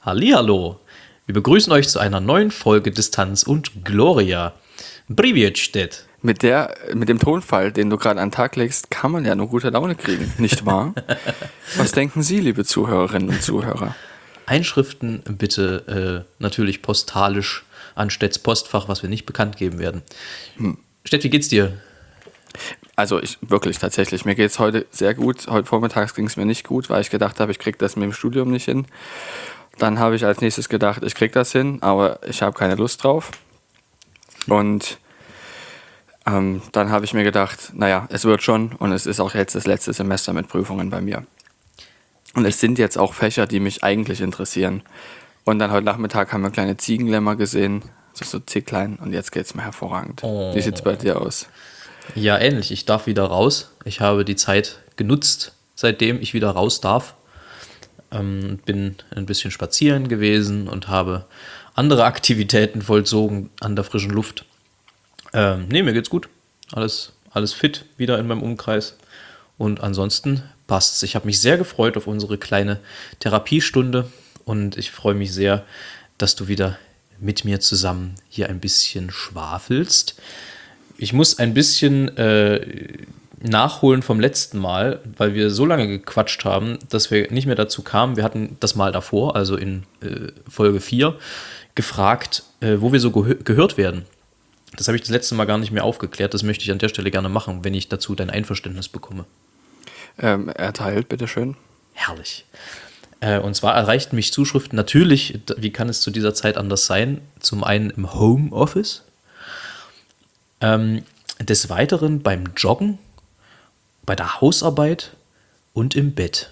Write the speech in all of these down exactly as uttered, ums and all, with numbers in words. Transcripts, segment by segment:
Hallihallo! Wir begrüßen euch zu einer neuen Folge Distanz und Gloria. Privet. Mit, der, mit dem Tonfall, den du gerade an den Tag legst, kann man ja nur gute Laune kriegen, nicht wahr? Was denken Sie, liebe Zuhörerinnen und Zuhörer? Einschriften bitte äh, natürlich postalisch an Stedts Postfach, was wir nicht bekannt geben werden. Hm. Stett, wie geht's dir? Also ich wirklich tatsächlich, mir geht's heute sehr gut. Heute vormittags ging es mir nicht gut, weil ich gedacht habe, ich krieg das mit dem Studium nicht hin. Dann habe ich als nächstes gedacht, ich krieg das hin, aber ich habe keine Lust drauf. Und ähm, dann habe ich mir gedacht, naja, es wird schon und es ist auch jetzt das letzte Semester mit Prüfungen bei mir. Und es sind jetzt auch Fächer, die mich eigentlich interessieren. Und dann heute Nachmittag haben wir kleine Ziegenlämmer gesehen, so, so zicklein, und jetzt geht's mir hervorragend. Oh. Wie sieht's bei dir aus? Ja, ähnlich. Ich darf wieder raus. Ich habe die Zeit genutzt, seitdem ich wieder raus darf. Ähm, bin ein bisschen spazieren gewesen und habe andere Aktivitäten vollzogen an der frischen Luft. Ähm, nee, mir geht's gut. Alles, alles fit wieder in meinem Umkreis. Und ansonsten passt's. Ich habe mich sehr gefreut auf unsere kleine Therapiestunde und ich freue mich sehr, dass du wieder mit mir zusammen hier ein bisschen schwafelst. Ich muss ein bisschen äh, nachholen vom letzten Mal, weil wir so lange gequatscht haben, dass wir nicht mehr dazu kamen. Wir hatten das Mal davor, also in äh, Folge vier, gefragt, äh, wo wir so gehö- gehört werden. Das habe ich das letzte Mal gar nicht mehr aufgeklärt. Das möchte ich an der Stelle gerne machen, wenn ich dazu dein Einverständnis bekomme. Ähm, erteilt, bitteschön. Herrlich. Äh, und zwar erreichten mich Zuschriften natürlich, wie kann es zu dieser Zeit anders sein, zum einen im Homeoffice, ähm, des Weiteren beim Joggen, bei der Hausarbeit und im Bett.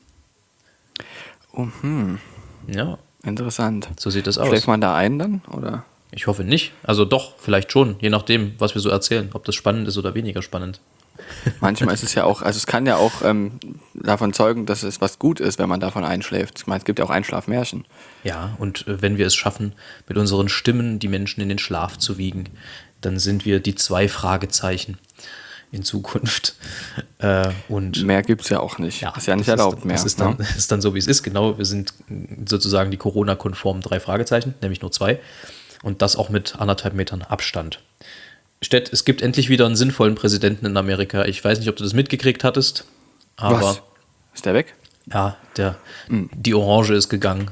Oh, hm. Ja. Interessant. So sieht das aus. Schläft man da ein dann, oder? Ich hoffe nicht. Also doch, vielleicht schon, je nachdem, was wir so erzählen, ob das spannend ist oder weniger spannend. Manchmal ist es ja auch, also es kann ja auch ähm, davon zeugen, dass es was gut ist, wenn man davon einschläft. Ich meine, es gibt ja auch Einschlafmärchen. Ja, und äh, wenn wir es schaffen, mit unseren Stimmen die Menschen in den Schlaf zu wiegen, dann sind wir die zwei Fragezeichen in Zukunft. Äh, und mehr gibt es ja auch nicht. Ja, ist ja nicht das erlaubt ist, mehr. Das ist dann, ne? ist dann so, wie es ist. Genau, wir sind sozusagen die Corona-konformen drei Fragezeichen, nämlich nur zwei. Und das auch mit anderthalb Metern Abstand. Stett, es gibt endlich wieder einen sinnvollen Präsidenten in Amerika. Ich weiß nicht, ob du das mitgekriegt hattest, aber... Was? Ist der weg? Ja, der, mhm. die Orange ist gegangen.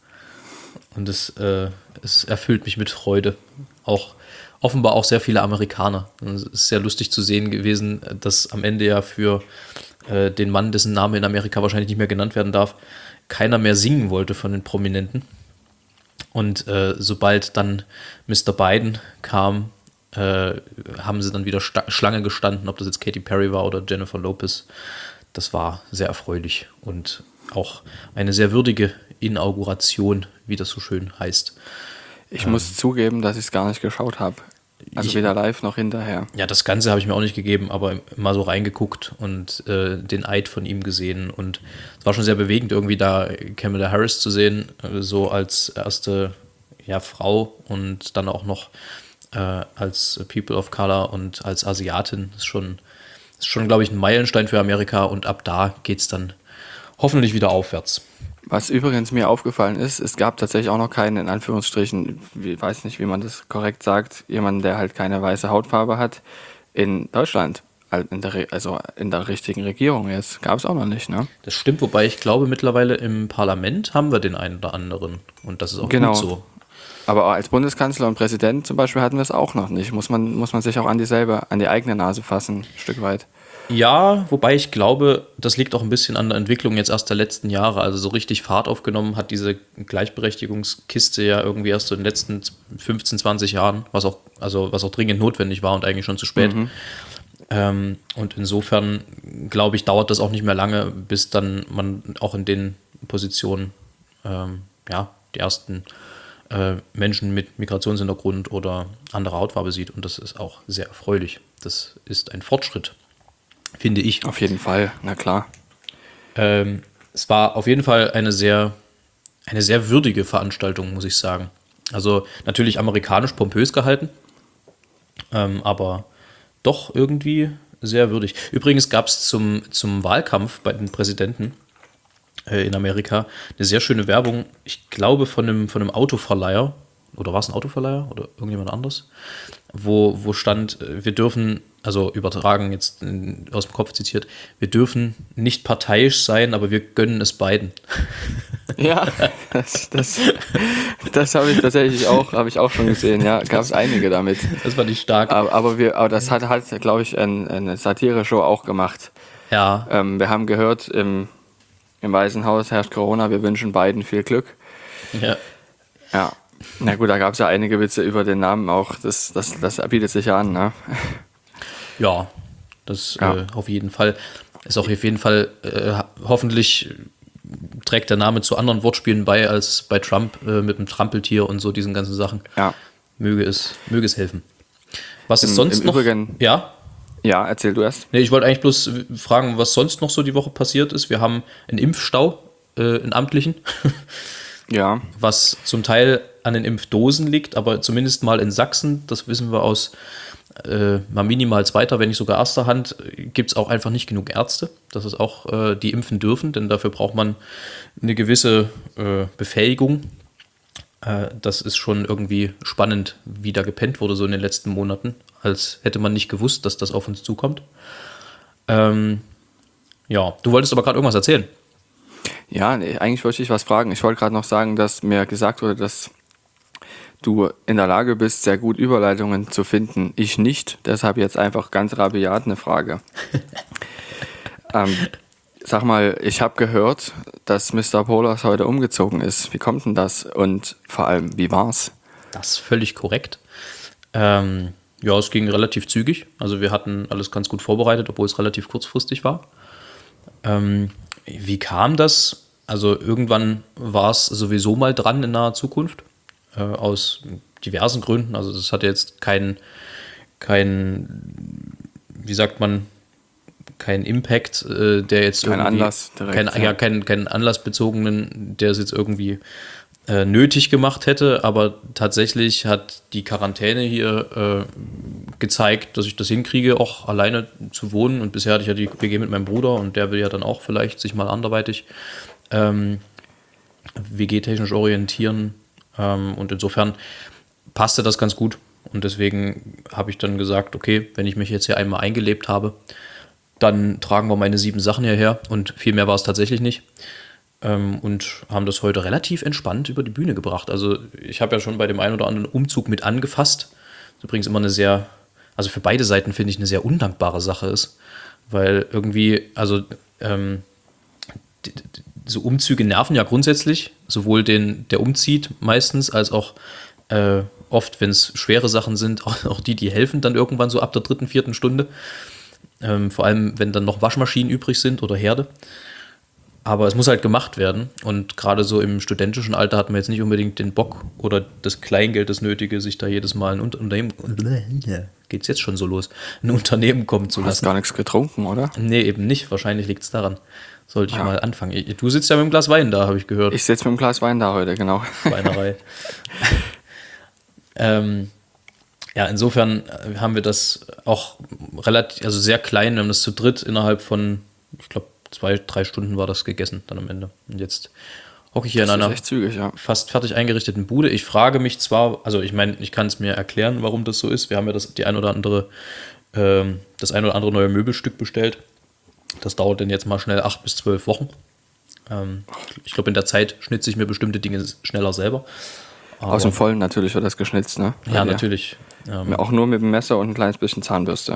Und es, äh, es erfüllt mich mit Freude. Auch offenbar auch sehr viele Amerikaner. Es ist sehr lustig zu sehen gewesen, dass am Ende ja für äh, den Mann, dessen Name in Amerika wahrscheinlich nicht mehr genannt werden darf, keiner mehr singen wollte von den Prominenten. Und äh, sobald dann Mister Biden kam, äh, haben sie dann wieder sta- Schlange gestanden, ob das jetzt Katy Perry war oder Jennifer Lopez. Das war sehr erfreulich und auch eine sehr würdige Inauguration, wie das so schön heißt. Ich ähm, muss zugeben, dass ich es gar nicht geschaut habe. Also ich, weder live noch hinterher. Ja, das Ganze habe ich mir auch nicht gegeben, aber mal so reingeguckt und äh, den Eid von ihm gesehen. Und es war schon sehr bewegend, irgendwie da Kamala Harris zu sehen, äh, so als erste ja, Frau und dann auch noch äh, als People of Color und als Asiatin. Das ist schon, ist schon, glaube ich, ein Meilenstein für Amerika und ab da geht es dann hoffentlich wieder aufwärts. Was übrigens mir aufgefallen ist, es gab tatsächlich auch noch keinen, in Anführungsstrichen, ich weiß nicht, wie man das korrekt sagt, jemanden, der halt keine weiße Hautfarbe hat, in Deutschland. In der, also in der richtigen Regierung jetzt. Gab es auch noch nicht, ne? Das stimmt, wobei ich glaube, mittlerweile im Parlament haben wir den einen oder anderen. Und das ist auch genau. gut so. Aber als Bundeskanzler und Präsident zum Beispiel hatten wir es auch noch nicht. Muss man, muss man sich auch an dieselbe, an die eigene Nase fassen, ein Stück weit. Ja, wobei ich glaube, das liegt auch ein bisschen an der Entwicklung jetzt erst der letzten Jahre. Also so richtig Fahrt aufgenommen hat diese Gleichberechtigungskiste ja irgendwie erst so in den letzten fünfzehn, zwanzig Jahren, was auch, also was auch dringend notwendig war und eigentlich schon zu spät. Mhm. Ähm, und insofern, glaube ich, dauert das auch nicht mehr lange, bis dann man auch in den Positionen ähm, ja, die ersten äh, Menschen mit Migrationshintergrund oder anderer Hautfarbe sieht. Und das ist auch sehr erfreulich. Das ist ein Fortschritt, finde ich. Auf jeden Fall, na klar. Ähm, es war auf jeden Fall eine sehr, eine sehr würdige Veranstaltung, muss ich sagen. Also natürlich amerikanisch pompös gehalten, ähm, aber doch irgendwie sehr würdig. Übrigens gab es zum, zum Wahlkampf bei den Präsidenten äh, in Amerika. Eine sehr schöne Werbung, ich glaube von einem, von einem Autoverleiher. Oder war es ein Autoverleiher oder irgendjemand anderes? Wo, wo stand, äh, wir dürfen, also übertragen jetzt in, aus dem Kopf zitiert, wir dürfen nicht parteiisch sein, aber wir gönnen es beiden. Ja, das, das, das habe ich tatsächlich auch, habe ich auch schon gesehen, ja, gab es einige damit. Das fand ich stark. Aber, aber, wir, aber das hat, hat glaube ich, ein, eine Satire-Show auch gemacht. Ja, Ähm, wir haben gehört, im, im Weißen Haus herrscht Corona, wir wünschen beiden viel Glück. ja. Ja, na gut, da gab es ja einige Witze über den Namen auch, das, das, das bietet sich ja an, ne? Ja, das Ja. Äh, auf jeden Fall. Ist auch auf jeden Fall, äh, hoffentlich trägt der Name zu anderen Wortspielen bei als bei Trump äh, mit dem Trampeltier und so diesen ganzen Sachen. Ja. Möge es, möge es helfen. Was ist Im- sonst im noch? Übrigen- Ja? Ja, erzähl du erst. Nee, ich wollte eigentlich bloß fragen, was sonst noch so die Woche passiert ist. Wir haben einen Impfstau, äh, einen amtlichen, Ja, was zum Teil an den Impfdosen liegt, aber zumindest mal in Sachsen, das wissen wir aus äh, mal minimal zweiter, wenn nicht sogar erster Hand, gibt es auch einfach nicht genug Ärzte, dass es auch äh, die impfen dürfen, denn dafür braucht man eine gewisse äh, Befähigung. Äh, das ist schon irgendwie spannend, wie da gepennt wurde so in den letzten Monaten, als hätte man nicht gewusst, dass das auf uns zukommt. Ähm, ja, du wolltest aber gerade irgendwas erzählen. ja, nee, eigentlich wollte ich was fragen. Ich wollte gerade noch sagen, dass mir gesagt wurde, dass du in der Lage bist, sehr gut Überleitungen zu finden. Ich nicht. Deshalb jetzt einfach ganz rabiat eine Frage. ähm, sag mal, ich habe gehört, dass Mister Polas heute umgezogen ist. Wie kommt denn das? Und vor allem, wie war's? Das ist völlig korrekt. Ähm, ja, es ging relativ zügig. Also wir hatten alles ganz gut vorbereitet, obwohl es relativ kurzfristig war. Ähm, wie kam das? Also irgendwann war es sowieso mal dran in naher Zukunft. Äh, aus diversen Gründen. Also das hatte jetzt keinen, kein, wie sagt man, keinen Impact, äh, der jetzt Kein irgendwie... Anlass direkt, Kein, ja. ja, keinen kein anlassbezogenen, der es jetzt irgendwie äh, nötig gemacht hätte, aber tatsächlich hat die Quarantäne hier äh, gezeigt, dass ich das hinkriege, auch alleine zu wohnen. Und bisher hatte ich ja die W G mit meinem Bruder und der will ja dann auch vielleicht sich mal anderweitig ähm, W G-technisch orientieren. Ähm, und insofern passte das ganz gut. Und deswegen habe ich dann gesagt, okay, wenn ich mich jetzt hier einmal eingelebt habe, dann tragen wir meine sieben Sachen hierher. Und viel mehr war es tatsächlich nicht. Ähm, und haben das heute relativ entspannt über die Bühne gebracht. Also ich habe ja schon bei dem einen oder anderen Umzug mit angefasst. Das ist übrigens immer eine sehr, also für beide Seiten finde ich eine sehr undankbare Sache ist. Weil irgendwie, also ähm, die, die, so Umzüge nerven ja grundsätzlich, sowohl den, der umzieht meistens, als auch äh, oft, wenn es schwere Sachen sind, auch, auch die, die helfen dann irgendwann so ab der dritten, vierten Stunde. Ähm, vor allem, wenn dann noch Waschmaschinen übrig sind oder Herde. Aber es muss halt gemacht werden. Und gerade so im studentischen Alter hat man jetzt nicht unbedingt den Bock oder das Kleingeld, das Nötige, sich da jedes Mal ein Unternehmen, geht's jetzt schon so los, ein Unternehmen kommen zu Du hast lassen. gar nichts getrunken, oder? Nee, eben nicht. Wahrscheinlich liegt es daran. Sollte ich Ja. mal anfangen. Du sitzt ja mit einem Glas Wein da, habe ich gehört. Ich sitze mit einem Glas Wein da heute, genau. Weinerei. ähm, ja, insofern haben wir das auch relativ, also sehr klein, wir haben das zu dritt innerhalb von, ich glaube, zwei, drei Stunden war das gegessen dann am Ende. Und jetzt hocke ich hier Das in ist einer echt zügig, ja. fast fertig eingerichteten Bude. Ich frage mich zwar, also ich meine, ich kann es mir erklären, warum das so ist. Wir haben ja das, die ein oder andere, ähm, das ein oder andere neue Möbelstück bestellt. Das dauert dann jetzt mal schnell acht bis zwölf Wochen. Ähm, ich glaube, in der Zeit schnitze ich mir bestimmte Dinge schneller selber. Aber, Aus dem Vollen natürlich wird das geschnitzt, ne? Bei ja, dir. natürlich. Ähm, Ja, auch nur mit dem Messer und ein kleines bisschen Zahnbürste.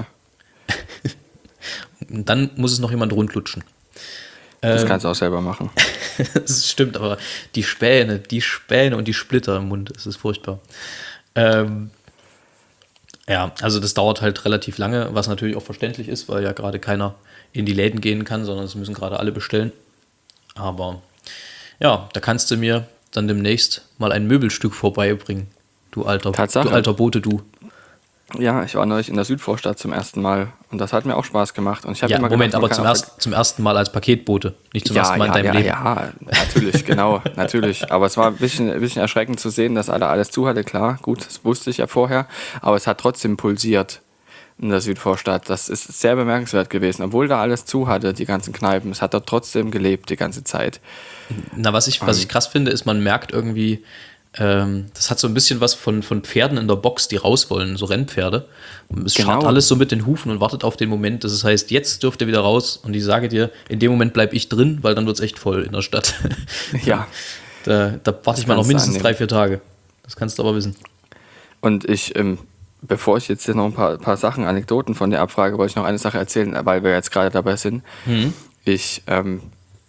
und dann muss es noch jemand rundlutschen. Das Ähm, kannst du auch selber machen. Das stimmt, aber die Späne, die Späne und die Splitter im Mund, das ist furchtbar. Ähm, ja, also das dauert halt relativ lange, was natürlich auch verständlich ist, weil ja gerade keiner in die Läden gehen kann, sondern es müssen gerade alle bestellen. Aber ja, da kannst du mir dann demnächst mal ein Möbelstück vorbeibringen, du alter, Tatsache. du alter Bote, du. Ja, ich war neulich in der Südvorstadt zum ersten Mal und das hat mir auch Spaß gemacht. Und ich habe Ja, immer Moment, gedacht, man aber zum, kann auch- erst, zum ersten Mal als Paketbote, nicht zum ja, ersten Mal ja, in deinem ja, Leben. ja, natürlich, genau, natürlich. Aber es war ein bisschen, ein bisschen erschreckend zu sehen, dass alle alles zu hatte, klar, gut, das wusste ich ja vorher, aber es hat trotzdem pulsiert. in der Südvorstadt. Das ist sehr bemerkenswert gewesen. Obwohl da alles zu hatte, die ganzen Kneipen, es hat dort trotzdem gelebt die ganze Zeit. Na, was ich, was ich krass finde, ist, man merkt irgendwie, ähm, das hat so ein bisschen was von, von Pferden in der Box, die raus wollen, so Rennpferde. Es Genau. scharrt alles so mit den Hufen und wartet auf den Moment, dass es heißt, jetzt dürft ihr wieder raus. Und ich sage dir, in dem Moment bleibe ich drin, weil dann wird es echt voll in der Stadt. Ja. Da, da warte ich mal noch kannst du mindestens annehmen. drei, vier Tage. Das kannst du aber wissen. Und ich, ähm, bevor ich jetzt hier noch ein paar, paar Sachen, Anekdoten von der Abfrage, wollte ich noch eine Sache erzählen, weil wir jetzt gerade dabei sind. Mhm. Ich ähm,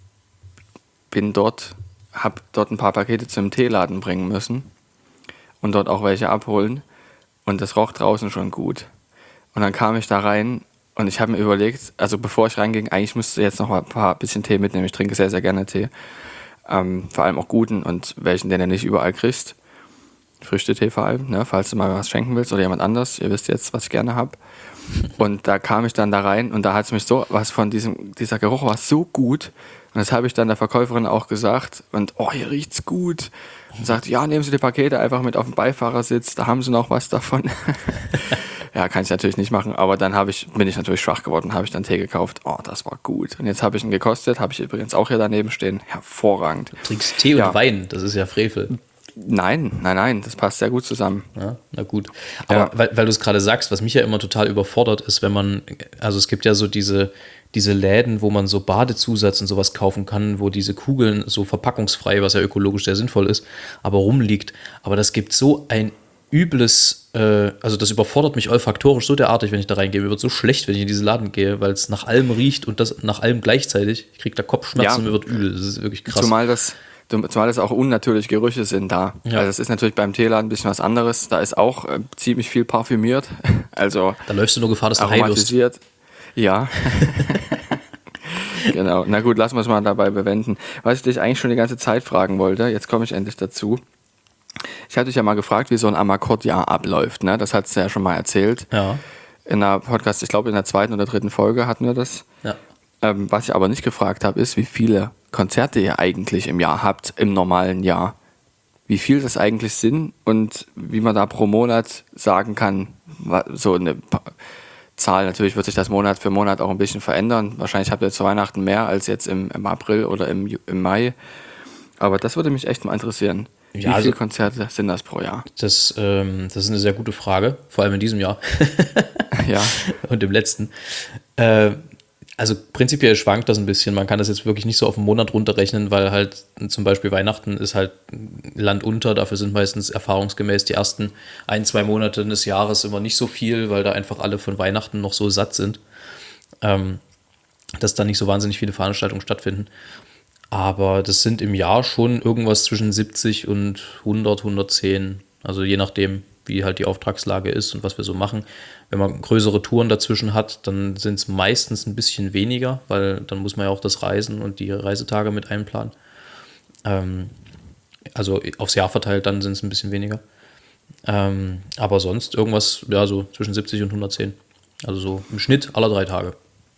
bin dort, habe dort ein paar Pakete zum Teeladen bringen müssen und dort auch welche abholen. Und das roch draußen schon gut. Und dann kam ich da rein und ich habe mir überlegt, also bevor ich reinging, eigentlich müsste ich jetzt noch mal ein paar bisschen Tee mitnehmen. Ich trinke sehr, sehr gerne Tee. Ähm, vor allem auch guten und welchen, den du nicht überall kriegst. Früchtetee vor allem, ne, falls du mal was schenken willst oder jemand anders. Ihr wisst jetzt, was ich gerne habe. Und da kam ich dann da rein und da hat es mich so, was von diesem, dieser Geruch war so gut. Und das habe ich dann der Verkäuferin auch gesagt. Und oh, hier riecht's gut. Und sagt, ja, nehmen Sie die Pakete einfach mit auf den Beifahrersitz, da haben Sie noch was davon. Ja, kann ich natürlich nicht machen, aber dann habe ich, bin ich natürlich schwach geworden, habe ich dann Tee gekauft. Oh, das war gut. Und jetzt habe ich ihn gekostet, habe ich übrigens auch hier daneben stehen. Hervorragend. Du trinkst Tee Ja. und Wein, das ist ja Frevel. Nein, nein, nein, das passt sehr gut zusammen. Ja, na gut. Aber Ja. weil, weil du es gerade sagst, was mich ja immer total überfordert ist, wenn man, also es gibt ja so diese, diese Läden, wo man so Badezusatz und sowas kaufen kann, wo diese Kugeln so verpackungsfrei, was ja ökologisch sehr sinnvoll ist, aber rumliegt. Aber das gibt so ein übles, äh, also das überfordert mich olfaktorisch so derartig, wenn ich da reingehe. Mir wird so schlecht, wenn ich in diesen Laden gehe, weil es nach allem riecht und das nach allem gleichzeitig. Ich kriege da Kopfschmerzen Ja. und mir wird übel. Das ist wirklich krass. Zumal das, zumal das auch unnatürliche Gerüche sind da. Ja. Also das ist natürlich beim Teeladen ein bisschen was anderes. Da ist auch äh, ziemlich viel parfümiert. Also Da läufst du nur Gefahr, dass du high wirst. aromatisiert. Ja. Genau. Na gut, lassen wir es mal dabei bewenden. Was ich dich eigentlich schon die ganze Zeit fragen wollte, jetzt komme ich endlich dazu. Ich hatte dich ja mal gefragt, wie so ein Amakord-Jahr abläuft. Ne? Das hast du ja schon mal erzählt. Ja, In einer Podcast, ich glaube in der zweiten oder dritten Folge hatten wir das. ja. Ähm, was ich aber nicht gefragt habe, ist, wie viele Konzerte ihr eigentlich im Jahr habt, im normalen Jahr. Wie viel das eigentlich sind und wie man da pro Monat sagen kann, wa- so eine Pa- Zahl. Natürlich wird sich das Monat für Monat auch ein bisschen verändern. Wahrscheinlich habt ihr zu Weihnachten mehr als jetzt im, im April oder im, Ju- im Mai. Aber das würde mich echt mal interessieren. Ja, wie also- viele Konzerte sind das pro Jahr? Das, ähm, das ist eine sehr gute Frage, vor allem in diesem Jahr Ja, und im letzten. Äh, also prinzipiell schwankt das ein bisschen. Man kann das jetzt wirklich nicht so auf einen Monat runterrechnen, weil halt zum Beispiel Weihnachten ist halt Land unter. Dafür sind meistens erfahrungsgemäß die ersten ein, zwei Monate des Jahres immer nicht so viel, weil da einfach alle von Weihnachten noch so satt sind, ähm, dass da nicht so wahnsinnig viele Veranstaltungen stattfinden. Aber das sind im Jahr schon irgendwas zwischen siebzig und hundert, hundertzehn. Also je nachdem, wie halt die Auftragslage ist und was wir so machen. Wenn man größere Touren dazwischen hat, dann sind es meistens ein bisschen weniger, weil dann muss man ja auch das Reisen und die Reisetage mit einplanen. Ähm, also aufs Jahr verteilt, dann sind es ein bisschen weniger. Ähm, aber sonst irgendwas, ja, so zwischen siebzig und hundertzehn. Also so im Schnitt alle drei Tage.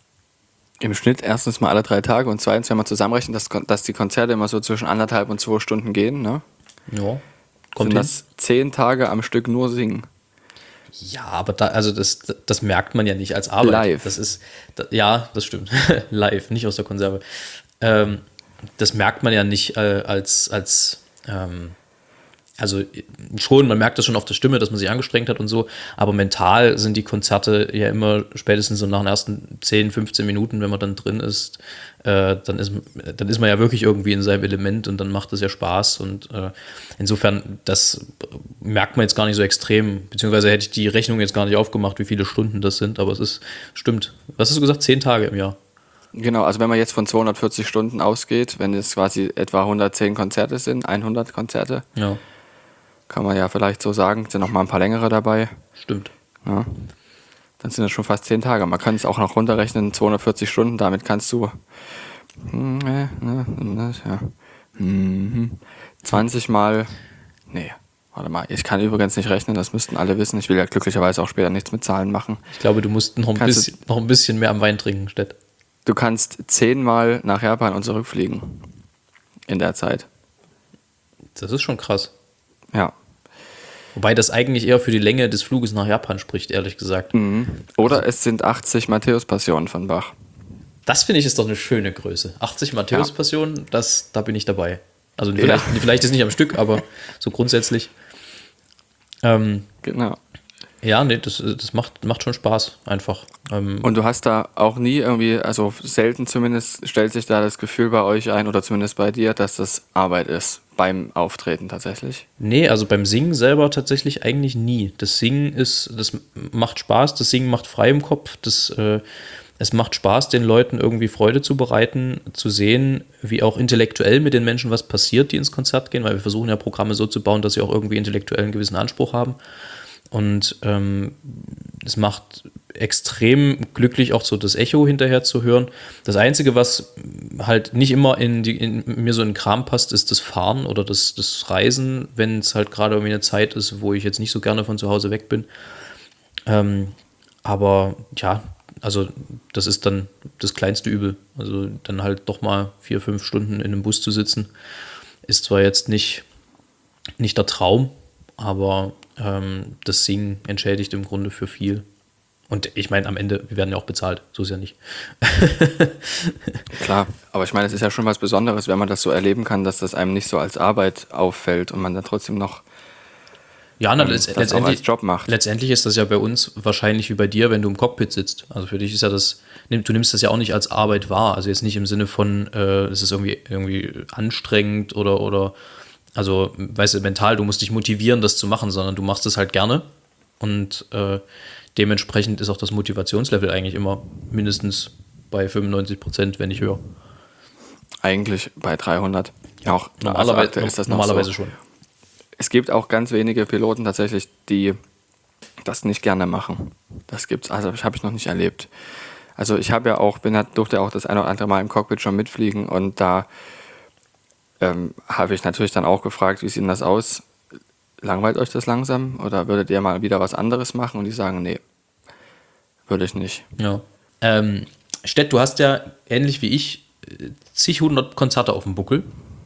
im Schnitt erstens mal alle drei Tage und zweitens, wenn man zusammenrechnet, dass, Kon- dass die Konzerte immer so zwischen anderthalb und zwei Stunden gehen, ne? Ja, kommt sind hin. das zehn Tage am Stück nur singen. Ja, aber da, also das, das merkt man ja nicht als Arbeit. Live. Das ist, da, ja, das stimmt. Live, nicht aus der Konserve. Ähm, das merkt man ja nicht äh, als, als ähm, also schon, man merkt das schon auf der Stimme, dass man sich angestrengt hat und so, aber mental sind die Konzerte ja immer spätestens so nach den ersten zehn, fünfzehn Minuten, wenn man dann drin ist, äh, dann ist, dann ist man ja wirklich irgendwie in seinem Element und dann macht es ja Spaß und äh, insofern, das merkt man jetzt gar nicht so extrem, beziehungsweise hätte ich die Rechnung jetzt gar nicht aufgemacht, wie viele Stunden das sind, aber es ist, stimmt. Was hast du gesagt? Zehn Tage im Jahr? Genau, also wenn man jetzt von zweihundertvierzig Stunden ausgeht, wenn es quasi etwa hundertzehn Konzerte sind, hundert Konzerte, Ja, kann man ja vielleicht so sagen, sind noch mal ein paar längere dabei, stimmt. ja, dann sind das schon fast zehn Tage. Man kann es auch noch runterrechnen, zweihundertvierzig Stunden, damit kannst du hm, äh, äh, ja, mhm, zwanzig mal, nee, warte mal, ich kann übrigens nicht rechnen, das müssten alle wissen. Ich will ja glücklicherweise auch später nichts mit Zahlen machen. Ich glaube, du musst noch ein, Kannst du- bisschen, noch ein bisschen mehr am Wein trinken, Stett. Du kannst zehnmal nach Japan und zurückfliegen in der Zeit. Das ist schon krass. Ja. Wobei das eigentlich eher für die Länge des Fluges nach Japan spricht, ehrlich gesagt. Mhm. Oder es sind achtzig Matthäus-Passionen von Bach. Das finde ich ist doch eine schöne Größe. achtzig Matthäus-Passionen, das, da bin ich dabei. Also Ja. vielleicht, vielleicht ist nicht am Stück, aber so grundsätzlich. Ähm, Genau. ja, nee, das, das macht, macht schon Spaß, einfach. Ähm, Und du hast da auch nie irgendwie, also selten zumindest, stellt sich da das Gefühl bei euch ein oder zumindest bei dir, dass das Arbeit ist beim Auftreten tatsächlich? Nee, also beim Singen selber tatsächlich eigentlich nie. Das Singen ist, das macht Spaß, das Singen macht frei im Kopf, das, äh, es macht Spaß, den Leuten irgendwie Freude zu bereiten, zu sehen, wie auch intellektuell mit den Menschen was passiert, die ins Konzert gehen, weil wir versuchen ja Programme so zu bauen, dass sie auch irgendwie intellektuell einen gewissen Anspruch haben. Und ähm, es macht extrem glücklich, auch so das Echo hinterher zu hören. Das Einzige, was halt nicht immer in, die, in mir so in den Kram passt, ist das Fahren oder das, das Reisen, wenn es halt gerade irgendwie eine Zeit ist, wo ich jetzt nicht so gerne von zu Hause weg bin. Ähm, aber ja, also das ist dann das kleinste Übel. Also dann halt doch mal vier, fünf Stunden in einem Bus zu sitzen, ist zwar jetzt nicht, nicht der Traum, aber ähm, das Singen entschädigt im Grunde für viel. Und ich meine, am Ende, wir werden ja auch bezahlt, so ist ja nicht. Klar, aber ich meine, es ist ja schon was Besonderes, wenn man das so erleben kann, dass das einem nicht so als Arbeit auffällt und man dann trotzdem noch Ja, na, ähm, letzt, das auch letztendlich, als Job macht. letztendlich ist das ja bei uns wahrscheinlich wie bei dir, wenn du im Cockpit sitzt. Also für dich ist ja das, nimm- du nimmst das ja auch nicht als Arbeit wahr. Also jetzt nicht im Sinne von, äh, es ist irgendwie, irgendwie anstrengend oder, oder, also, weißt du, mental, du musst dich motivieren, das zu machen, sondern du machst es halt gerne. Und äh, dementsprechend ist auch das Motivationslevel eigentlich immer mindestens bei fünfundneunzig Prozent, wenn nicht höher. Eigentlich bei dreihundert. Auch also Normalerweise, aktuell ist das noch normalerweise so. schon. Es gibt auch ganz wenige Piloten tatsächlich, die das nicht gerne machen. Das gibt's, also das habe ich noch nicht erlebt. Also ich habe ja auch, bin halt, durfte auch das ein oder andere Mal im Cockpit schon mitfliegen und da ähm, habe ich natürlich dann auch gefragt, wie sieht denn das aus? Langweilt euch das langsam oder würdet ihr mal wieder was anderes machen? Und die sagen, nee, würde ich nicht. Ja. Ähm, Stett, du hast ja ähnlich wie ich äh, zig hundert Konzerte auf dem Buckel.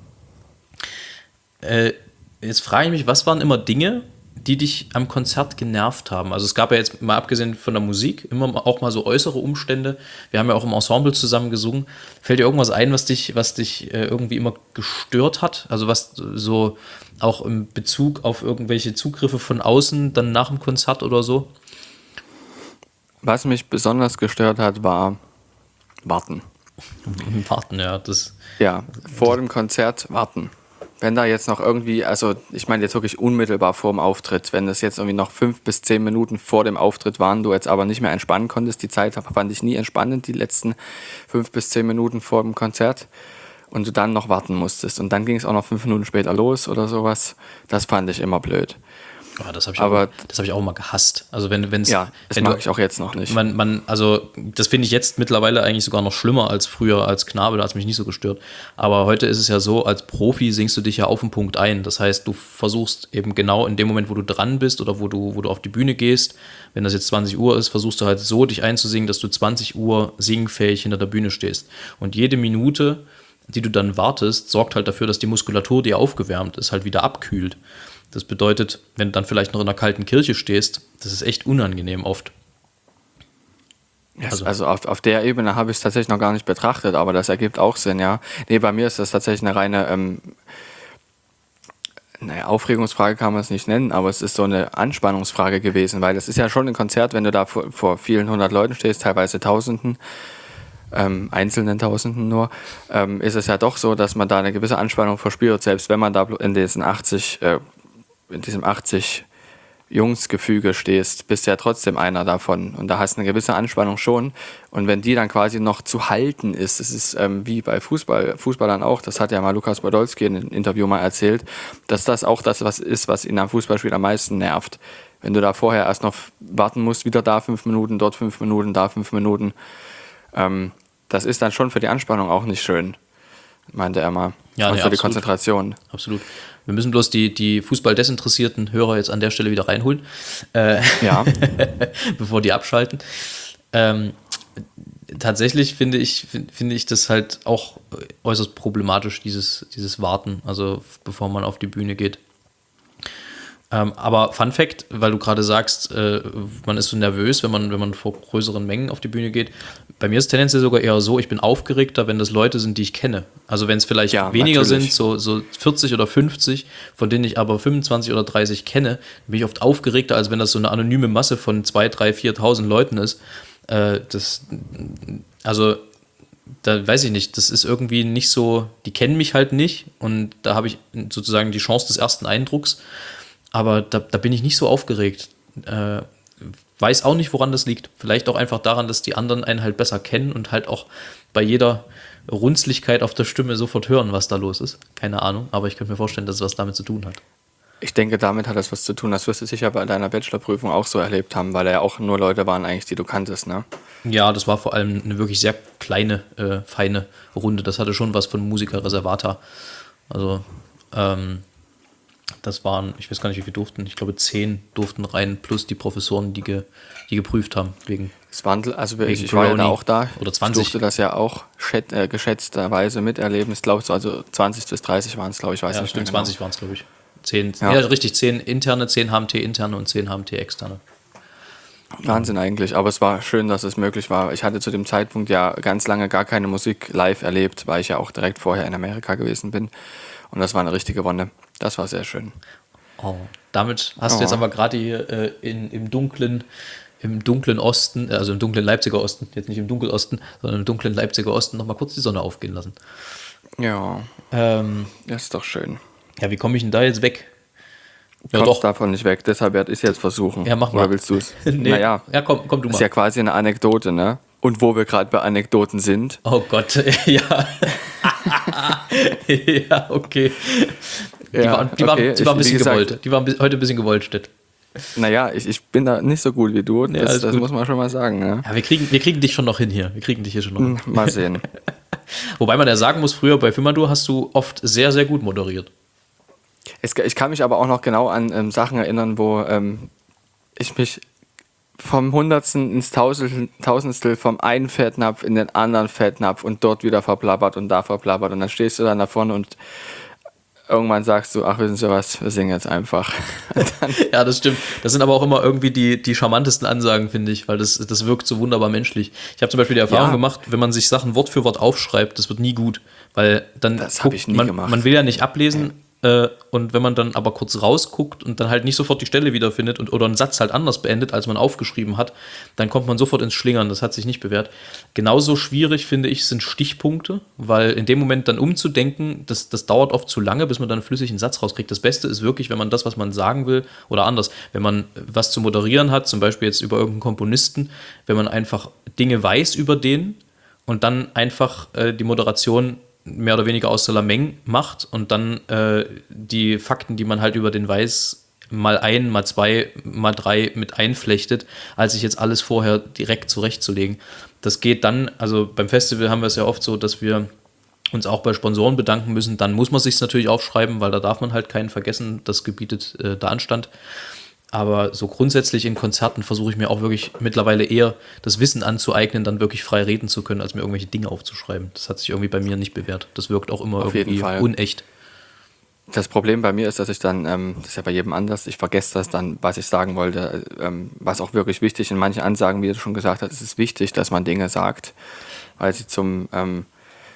Äh, jetzt frage ich mich, was waren immer Dinge, die dich am Konzert genervt haben? Also es gab ja jetzt mal abgesehen von der Musik immer auch mal so äußere Umstände. Wir haben ja auch im Ensemble zusammen gesungen. Fällt dir irgendwas ein, was dich, was dich äh, irgendwie immer gestört hat? Also was so auch im Bezug auf irgendwelche Zugriffe von außen dann nach dem Konzert oder so? Was mich besonders gestört hat, war Warten. Warten, ja, das. Ja, vor dem Konzert warten. Wenn da jetzt noch irgendwie, also ich meine jetzt wirklich unmittelbar vor dem Auftritt, wenn das jetzt irgendwie noch fünf bis zehn Minuten vor dem Auftritt waren, du jetzt aber nicht mehr entspannen konntest, die Zeit fand ich nie entspannend, die letzten fünf bis zehn Minuten vor dem Konzert und du dann noch warten musstest und dann ging es auch noch fünf Minuten später los oder sowas, das fand ich immer blöd. Oh, das habe ich, Aber- auch- das hab ich auch mal gehasst. Also wenn es Ja, das wenn mag du, ich auch jetzt noch nicht. Man, man, also das finde ich jetzt mittlerweile eigentlich sogar noch schlimmer als früher als Knabe, da hat es mich nicht so gestört. Aber heute ist es ja so, als Profi singst du dich ja auf den Punkt ein. Das heißt, du versuchst eben genau in dem Moment, wo du dran bist oder wo du, wo du auf die Bühne gehst, wenn das jetzt zwanzig Uhr ist, versuchst du halt so dich einzusingen, dass du zwanzig Uhr singfähig hinter der Bühne stehst. Und jede Minute, die du dann wartest, sorgt halt dafür, dass die Muskulatur, die aufgewärmt ist, halt wieder abkühlt. Das bedeutet, wenn du dann vielleicht noch in einer kalten Kirche stehst, das ist echt unangenehm oft. Yes, Also- also auf, auf der Ebene habe ich es tatsächlich noch gar nicht betrachtet, aber das ergibt auch Sinn, ja. Nee, bei mir ist das tatsächlich eine reine, ähm, naja, Aufregungsfrage kann man es nicht nennen, aber es ist so eine Anspannungsfrage gewesen, weil das ist ja schon ein Konzert, wenn du da vor, vor vielen hundert Leuten stehst, teilweise Tausenden, ähm, einzelnen Tausenden nur, ähm, ist es ja doch so, dass man da eine gewisse Anspannung verspürt, selbst wenn man da in diesen achtzig, äh, in diesem achtzig Jungsgefüge stehst, bist du ja trotzdem einer davon und da hast du eine gewisse Anspannung schon und wenn die dann quasi noch zu halten ist, das ist ähm, wie bei Fußball, Fußballern auch, das hat ja mal Lukas Podolski in einem Interview mal erzählt, dass das auch das was ist, was ihn am Fußballspiel am meisten nervt. Wenn du da vorher erst noch warten musst, wieder da fünf Minuten, dort fünf Minuten, da fünf Minuten, ähm, das ist dann schon für die Anspannung auch nicht schön, meinte er mal. Ja, und nee, für die absolut. Konzentration. Absolut. Wir müssen bloß die, die Fußball-desinteressierten Hörer jetzt an der Stelle wieder reinholen, äh, Ja, bevor die abschalten. Ähm, tatsächlich finde ich, find, finde ich das halt auch äußerst problematisch, dieses, dieses Warten, also bevor man auf die Bühne geht. Ähm, aber Fun Fact, weil du gerade sagst, äh, man ist so nervös, wenn man, wenn man vor größeren Mengen auf die Bühne geht. Bei mir ist es tendenziell sogar eher so, ich bin aufgeregter, wenn das Leute sind, die ich kenne. Also wenn es vielleicht Ja, weniger natürlich. sind, so, so vierzig oder fünfzig, von denen ich aber fünfundzwanzig oder dreißig kenne, bin ich oft aufgeregter, als wenn das so eine anonyme Masse von zweitausend, dreitausend, viertausend Leuten ist. Äh, das, also da weiß ich nicht, das ist irgendwie nicht so, die kennen mich halt nicht und da habe ich sozusagen die Chance des ersten Eindrucks. Aber da, da bin ich nicht so aufgeregt. Äh, weiß auch nicht, woran das liegt. Vielleicht auch einfach daran, dass die anderen einen halt besser kennen und halt auch bei jeder Runzligkeit auf der Stimme sofort hören, was da los ist. Keine Ahnung, aber ich könnte mir vorstellen, dass es was damit zu tun hat. Ich denke, damit hat das was zu tun. Das wirst du sicher bei deiner Bachelorprüfung auch so erlebt haben, weil da ja auch nur Leute waren eigentlich, die du kanntest, ne? Ja, das war vor allem eine wirklich sehr kleine, äh, feine Runde. Das hatte schon was von Musica Reservata. Also, ähm, das waren, ich weiß gar nicht, wie viele durften. Ich glaube, zehn durften rein, plus die Professoren, die, ge, die geprüft haben. Wegen, Es waren, also wegen ich, ich war ja da Corona. auch da. Oder Ich zwanzig. durfte das ja auch schät, äh, geschätzterweise miterleben. Ich glaube, so, also zwanzig bis dreißig waren es, glaube ich, weiß Ja, nicht stimmt, mehr genau. zwanzig waren es, glaube ich. zehn, Ja. ja. ja, richtig, zehn interne, zehn H M T interne und zehn H M T externe. Wahnsinn eigentlich, aber es war schön, dass es möglich war. Ich hatte zu dem Zeitpunkt ja ganz lange gar keine Musik live erlebt, weil ich ja auch direkt vorher in Amerika gewesen bin. Und das war eine richtige Wonne. Das war sehr schön. Oh. Damit hast Oh. du jetzt aber gerade hier äh, in, im dunklen, im dunklen Osten, also im dunklen Leipziger Osten, jetzt nicht im Dunkelosten, sondern im dunklen Leipziger Osten nochmal kurz die Sonne aufgehen lassen. Ja, Ähm, das ist doch schön. ja, wie komme ich denn da jetzt weg? Du Ja, kommst doch. davon nicht weg, deshalb werde ich es jetzt versuchen. Ja, mach mal. Oder willst du es? Nee. Naja, Ja, komm, komm du ist mal. ja quasi eine Anekdote, ne? Und wo wir gerade bei Anekdoten sind, Oh Gott, ja. Ja, okay. Die Ja, waren, die waren, okay. die waren ein Ich- wie bisschen gesagt- gewollt. Die waren bi- heute ein bisschen gewollt, Stedt. naja, ich, ich bin da nicht so gut wie du, Ja, das, alles das gut. muss man schon mal sagen. Ne? Ja, wir kriegen, wir kriegen dich schon noch hin hier. Wir kriegen dich hier schon noch hin. Hm, Mal sehen. Wobei man ja sagen muss, früher bei Fimadur hast du oft sehr, sehr gut moderiert. Es, ich kann mich aber auch noch genau an ähm, Sachen erinnern, wo ähm, ich mich vom Hundertsten ins Tausend, Tausendstel vom einen Fettnapf in den anderen Fettnapf und dort wieder verplappert und da verplappert. Und dann stehst du dann da vorne und irgendwann sagst du, ach, wissen Sie was, wir singen jetzt einfach. Dann, Ja, das stimmt. Das sind aber auch immer irgendwie die, die charmantesten Ansagen, finde ich, weil das, das wirkt so wunderbar menschlich. Ich habe zum Beispiel die Erfahrung Ja. gemacht, wenn man sich Sachen Wort für Wort aufschreibt, das wird nie gut, weil dann Das hab ich nie man, gemacht. man will ja nicht ablesen äh, und wenn man dann aber kurz rausguckt und dann halt nicht sofort die Stelle wiederfindet und, oder einen Satz halt anders beendet, als man aufgeschrieben hat, dann kommt man sofort ins Schlingern, das hat sich nicht bewährt. Genauso schwierig, finde ich, sind Stichpunkte, weil in dem Moment dann umzudenken, das, das dauert oft zu lange, bis man dann flüssig einen Satz rauskriegt. Das Beste ist wirklich, wenn man das, was man sagen will, oder anders, wenn man was zu moderieren hat, zum Beispiel jetzt über irgendeinen Komponisten, wenn man einfach Dinge weiß über den und dann einfach äh, die Moderation mehr oder weniger aus Salameng macht und dann äh, die Fakten, die man halt über den weiß, mal ein, mal zwei, mal drei mit einflechtet, als sich jetzt alles vorher direkt zurechtzulegen. Das geht dann, also beim Festival haben wir es ja oft so, dass wir uns auch bei Sponsoren bedanken müssen. Dann muss man sich es natürlich aufschreiben, weil da darf man halt keinen vergessen, das gebietet äh, der Anstand. Aber so grundsätzlich in Konzerten versuche ich mir auch wirklich mittlerweile eher das Wissen anzueignen, dann wirklich frei reden zu können, als mir irgendwelche Dinge aufzuschreiben. Das hat sich irgendwie bei mir nicht bewährt. Das wirkt auch immer Auf jeden irgendwie Fall. unecht. das Problem bei mir ist, dass ich dann, ähm, das ist ja bei jedem anders, ich vergesse das dann, was ich sagen wollte, ähm, was auch wirklich wichtig in manchen Ansagen, wie du schon gesagt hast, ist es wichtig, dass man Dinge sagt, weil sie zum ähm,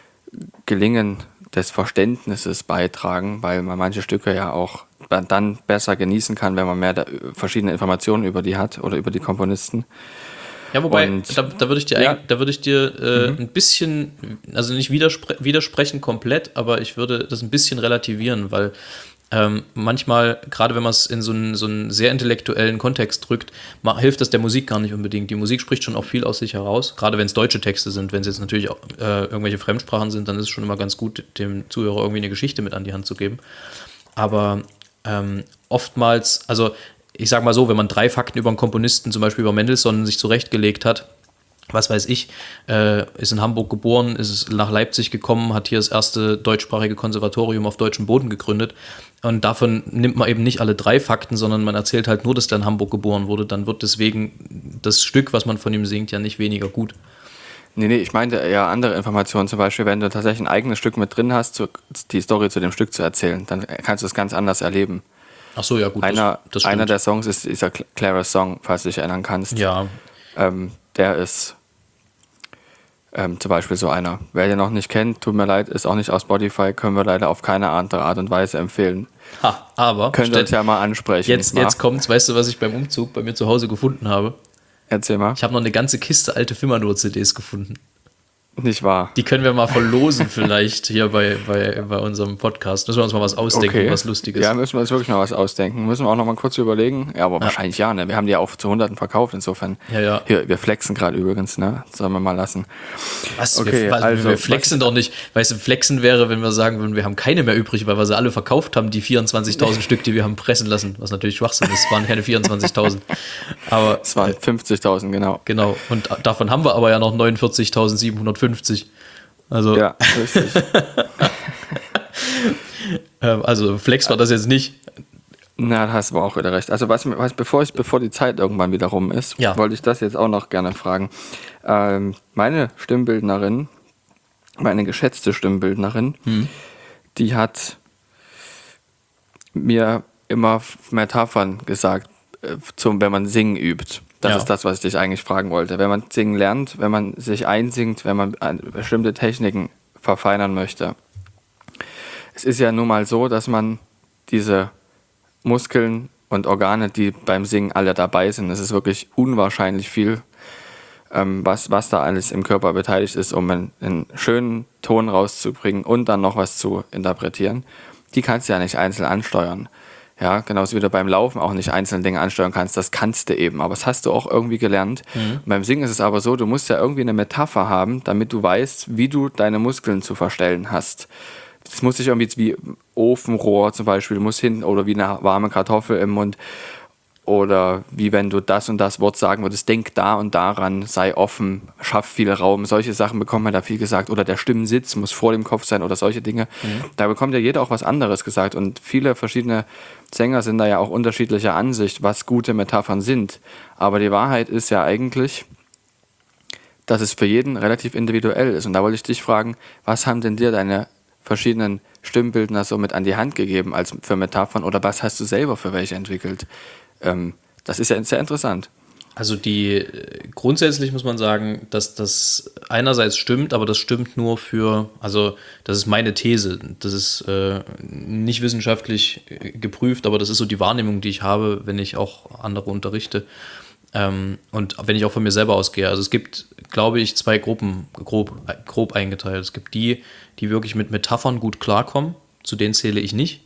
Gelingen des Verständnisses beitragen, weil man manche Stücke ja auch dann besser genießen kann, wenn man mehr da, verschiedene Informationen über die hat oder über die Komponisten. Ja, wobei, Und- da, da würde ich dir, Ja. eigentlich- da würde ich dir äh, ein bisschen, also nicht widerspre widersprechen komplett, aber ich würde das ein bisschen relativieren, weil ähm, manchmal, gerade wenn man es in so einen, so einen sehr intellektuellen Kontext drückt, ma- hilft das der Musik gar nicht unbedingt. Die Musik spricht schon auch viel aus sich heraus, gerade wenn es deutsche Texte sind. Wenn es jetzt natürlich auch, äh, irgendwelche Fremdsprachen sind, dann ist es schon immer ganz gut, dem Zuhörer irgendwie eine Geschichte mit an die Hand zu geben. Aber ähm, oftmals, also ich sag mal so, wenn man drei Fakten über einen Komponisten, zum Beispiel über Mendelssohn, sich zurechtgelegt hat, was weiß ich, äh, ist in Hamburg geboren, ist nach Leipzig gekommen, hat hier das erste deutschsprachige Konservatorium auf deutschem Boden gegründet. Und davon nimmt man eben nicht alle drei Fakten, sondern man erzählt halt nur, dass der in Hamburg geboren wurde. Dann wird deswegen das Stück, was man von ihm singt, ja nicht weniger gut. Nee, nee, ich meinte eher andere Informationen, zum Beispiel, wenn du tatsächlich ein eigenes Stück mit drin hast, zu, die Story zu dem Stück zu erzählen, dann kannst du es ganz anders erleben. Ach so, ja gut, Einer, das, das einer stimmt. der Songs ist dieser Clara Song, falls du dich erinnern kannst. Ja, Ähm, der ist ähm, zum Beispiel so einer. Wer den noch nicht kennt, tut mir leid, ist auch nicht aus Spotify, können wir leider auf keine andere Art und Weise empfehlen. ha, aber Könnt ihr uns ja mal ansprechen. jetzt, Marc. jetzt kommt's, weißt du, was ich beim Umzug bei mir zu Hause gefunden habe? Erzähl mal. Ich habe noch eine ganze Kiste alte Fimmerdor-C Ds gefunden. Nicht wahr. Die können wir mal verlosen vielleicht hier bei, bei, bei unserem Podcast. Müssen wir uns mal was ausdenken, was Lustiges. Ja, müssen wir uns wirklich mal was ausdenken. Müssen wir auch noch mal kurz überlegen. Ja, aber wahrscheinlich ja, ne? Wir haben die ja auch zu Hunderten verkauft, insofern. Ja, ja. Hier, wir flexen gerade übrigens, ne? Sollen wir mal lassen. Was? Okay, wir, was, also, wir flexen doch nicht. Weißt du, flexen wäre, wenn wir sagen würden, wir haben keine mehr übrig, weil wir sie alle verkauft haben, die vierundzwanzigtausend Stück, die wir haben pressen lassen. Was natürlich Schwachsinn ist. Es waren keine vierundzwanzigtausend. Aber Es waren fünfzigtausend, genau. genau. Und davon haben wir aber ja noch neunundvierzigtausendsiebenhundertfünfzig. Also, Ja, richtig. ähm, also Flex war das jetzt nicht. Na, da hast du aber auch wieder recht. Also was, was bevor ich, bevor die Zeit irgendwann wieder rum ist, Ja. wollte ich das jetzt auch noch gerne fragen. Ähm, meine Stimmbildnerin, meine geschätzte Stimmbildnerin, Hm. die hat mir immer Metaphern gesagt, äh, zum, wenn man singen übt. Das Ja. ist das, was ich dich eigentlich fragen wollte. Wenn man singen lernt, wenn man sich einsingt, wenn man ein- bestimmte Techniken verfeinern möchte. Es ist ja nun mal so, dass man diese Muskeln und Organe, die beim Singen alle dabei sind, es ist wirklich unwahrscheinlich viel, ähm, was, was da alles im Körper beteiligt ist, um einen, einen schönen Ton rauszubringen und dann noch was zu interpretieren. Die kannst du ja nicht einzeln ansteuern. Ja, genauso wie du beim Laufen auch nicht einzelne Dinge ansteuern kannst, das kannst du eben, aber das hast du auch irgendwie gelernt. Mhm. Beim Singen ist es aber so, du musst ja irgendwie eine Metapher haben, damit du weißt, wie du deine Muskeln zu verstellen hast. Das muss sich irgendwie wie Ofenrohr zum Beispiel, muss hin, oder wie eine warme Kartoffel im Mund, oder wie wenn du das und das Wort sagen würdest, denk da und daran, sei offen, schaff viel Raum. Solche Sachen bekommt man da viel gesagt. Oder der Stimmensitz muss vor dem Kopf sein oder solche Dinge. Mhm. Da bekommt ja jeder auch was anderes gesagt. Und viele verschiedene Sänger sind da ja auch unterschiedlicher Ansicht, was gute Metaphern sind. Aber die Wahrheit ist ja eigentlich, dass es für jeden relativ individuell ist. Und da wollte ich dich fragen, was haben denn dir deine verschiedenen Stimmbildner so mit an die Hand gegeben als für Metaphern, oder was hast du selber für welche entwickelt? Ähm, das ist ja sehr interessant. Also die grundsätzlich muss man sagen, dass das einerseits stimmt, aber das stimmt nur für, also das ist meine These, das ist äh, nicht wissenschaftlich geprüft, aber das ist so die Wahrnehmung, die ich habe, wenn ich auch andere unterrichte ähm, und wenn ich auch von mir selber ausgehe. Also es gibt, glaube ich, zwei Gruppen grob, grob eingeteilt. Es gibt die, die wirklich mit Metaphern gut klarkommen, zu denen zähle ich nicht,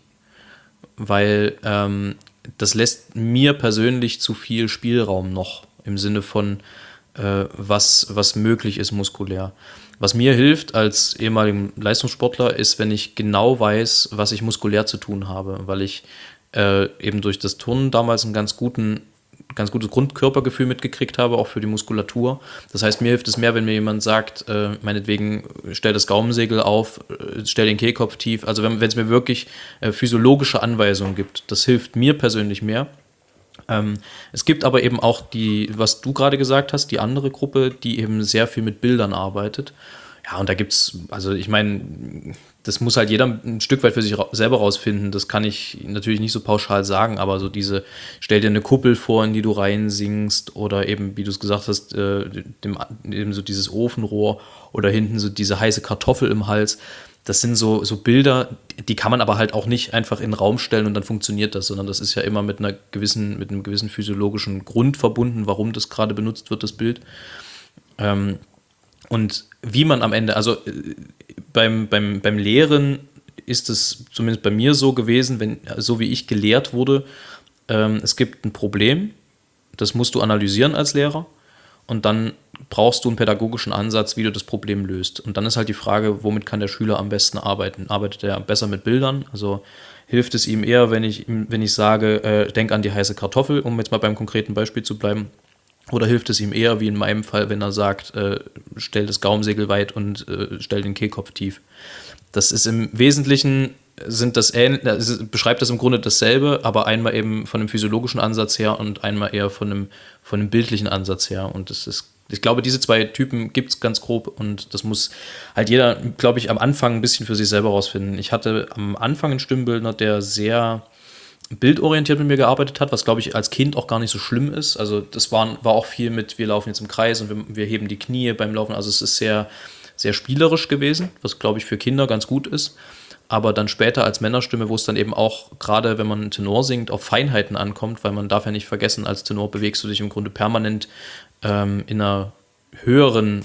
weil ähm, das lässt mir persönlich zu viel Spielraum noch im Sinne von, äh, was, was möglich ist muskulär. Was mir hilft als ehemaligen Leistungssportler ist, wenn ich genau weiß, was ich muskulär zu tun habe, weil ich äh, eben durch das Turnen damals einen ganz guten ganz gutes Grundkörpergefühl mitgekriegt habe, auch für die Muskulatur. Das heißt, mir hilft es mehr, wenn mir jemand sagt, äh, meinetwegen, stell das Gaumensegel auf, äh, stell den Kehlkopf tief. Also wenn es mir wirklich äh, physiologische Anweisungen gibt, das hilft mir persönlich mehr. Ähm, es gibt aber eben auch die, was du gerade gesagt hast, die andere Gruppe, die eben sehr viel mit Bildern arbeitet. Ja, und da gibt's, also ich meine, das muss halt jeder ein Stück weit für sich ra- selber rausfinden. Das kann ich natürlich nicht so pauschal sagen, aber so diese, stell dir eine Kuppel vor, in die du reinsingst, oder eben, wie du es gesagt hast, äh, dem, eben so dieses Ofenrohr oder hinten so diese heiße Kartoffel im Hals. Das sind so, so Bilder, die kann man aber halt auch nicht einfach in den Raum stellen und dann funktioniert das, sondern das ist ja immer mit einer gewissen, mit einem gewissen physiologischen Grund verbunden, warum das gerade benutzt wird, das Bild. Ähm, Und wie man am Ende, also äh, beim, beim, beim Lehren ist es zumindest bei mir so gewesen, wenn, so wie ich gelehrt wurde, ähm, es gibt ein Problem, das musst du analysieren als Lehrer, und dann brauchst du einen pädagogischen Ansatz, wie du das Problem löst. Und dann ist halt die Frage, womit kann der Schüler am besten arbeiten? Arbeitet er besser mit Bildern? Also hilft es ihm eher, wenn ich, wenn ich sage, äh, denk an die heiße Kartoffel, um jetzt mal beim konkreten Beispiel zu bleiben? Oder hilft es ihm eher, wie in meinem Fall, wenn er sagt, äh, stell das Gaumensegel weit und äh, stell den Kehlkopf tief? Das ist im Wesentlichen, sind das ähn- also beschreibt das im Grunde dasselbe, aber einmal eben von einem physiologischen Ansatz her und einmal eher von einem, von einem bildlichen Ansatz her. Und das ist, ich glaube, diese zwei Typen gibt es ganz grob, und das muss halt jeder, glaube ich, am Anfang ein bisschen für sich selber rausfinden. Ich hatte am Anfang einen Stimmbildner, der sehr bildorientiert mit mir gearbeitet hat, was glaube ich als Kind auch gar nicht so schlimm ist. Also das war, war auch viel mit, wir laufen jetzt im Kreis und wir, wir heben die Knie beim Laufen. Also es ist sehr, sehr spielerisch gewesen, was glaube ich für Kinder ganz gut ist. Aber dann später als Männerstimme, wo es dann eben auch, gerade wenn man Tenor singt, auf Feinheiten ankommt, weil man darf ja nicht vergessen, als Tenor bewegst du dich im Grunde permanent ähm, in einer höheren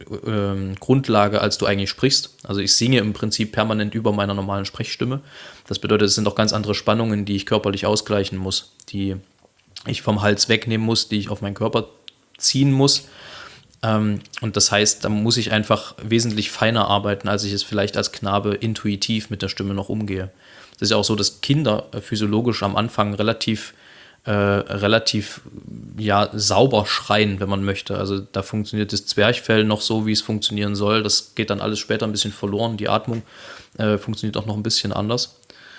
ähm, Grundlage, als du eigentlich sprichst. Also ich singe im Prinzip permanent über meiner normalen Sprechstimme. Das bedeutet, es sind auch ganz andere Spannungen, die ich körperlich ausgleichen muss, die ich vom Hals wegnehmen muss, die ich auf meinen Körper ziehen muss. Ähm, und das heißt, da muss ich einfach wesentlich feiner arbeiten, als ich es vielleicht als Knabe intuitiv mit der Stimme noch umgehe. Es ist ja auch so, dass Kinder äh, physiologisch am Anfang relativ Äh, relativ ja, sauber schreien, wenn man möchte. Also da funktioniert das Zwerchfell noch so, wie es funktionieren soll. Das geht dann alles später ein bisschen verloren. Die Atmung äh, funktioniert auch noch ein bisschen anders.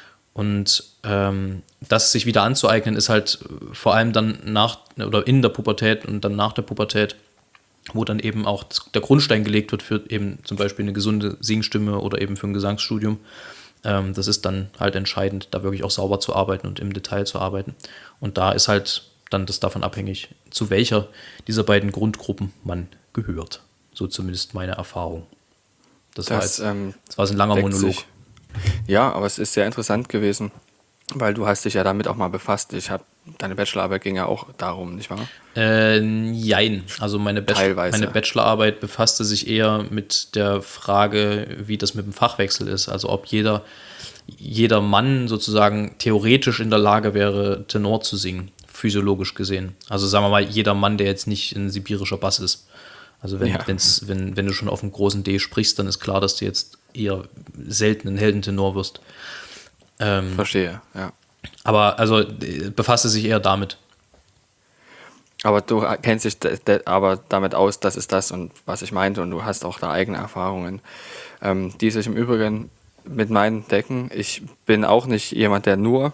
Und ähm, das sich wieder anzueignen, ist halt vor allem dann nach oder in der Pubertät und dann nach der Pubertät, wo dann eben auch der Grundstein gelegt wird für eben zum Beispiel eine gesunde Singstimme oder eben für ein Gesangsstudium. Das ist dann halt entscheidend, da wirklich auch sauber zu arbeiten und im Detail zu arbeiten. Und da ist halt dann das davon abhängig, zu welcher dieser beiden Grundgruppen man gehört. So zumindest meine Erfahrung. Das, das, war, jetzt, ähm, das war jetzt ein langer Monolog. Sich. Ja, aber es ist sehr interessant gewesen, weil du hast dich ja damit auch mal befasst. Ich habe deine Bachelorarbeit ging ja auch darum, nicht wahr? Äh, jein. Also meine, Bachelor, meine Bachelorarbeit befasste sich eher mit der Frage, wie das mit dem Fachwechsel ist. Also ob jeder, jeder Mann sozusagen theoretisch in der Lage wäre, Tenor zu singen, physiologisch gesehen. Also sagen wir mal, jeder Mann, der jetzt nicht ein sibirischer Bass ist. Also wenn, ja. wenn's, wenn, wenn du schon auf einem großen D sprichst, dann ist klar, dass du jetzt eher selten ein Heldentenor wirst. Ähm, Verstehe, ja. Aber also befasste sich eher damit. Aber du kennst dich de- de- aber damit aus, das ist das und was ich meinte und du hast auch da eigene Erfahrungen, ähm, die sich im Übrigen mit meinen decken. Ich bin auch nicht jemand, der nur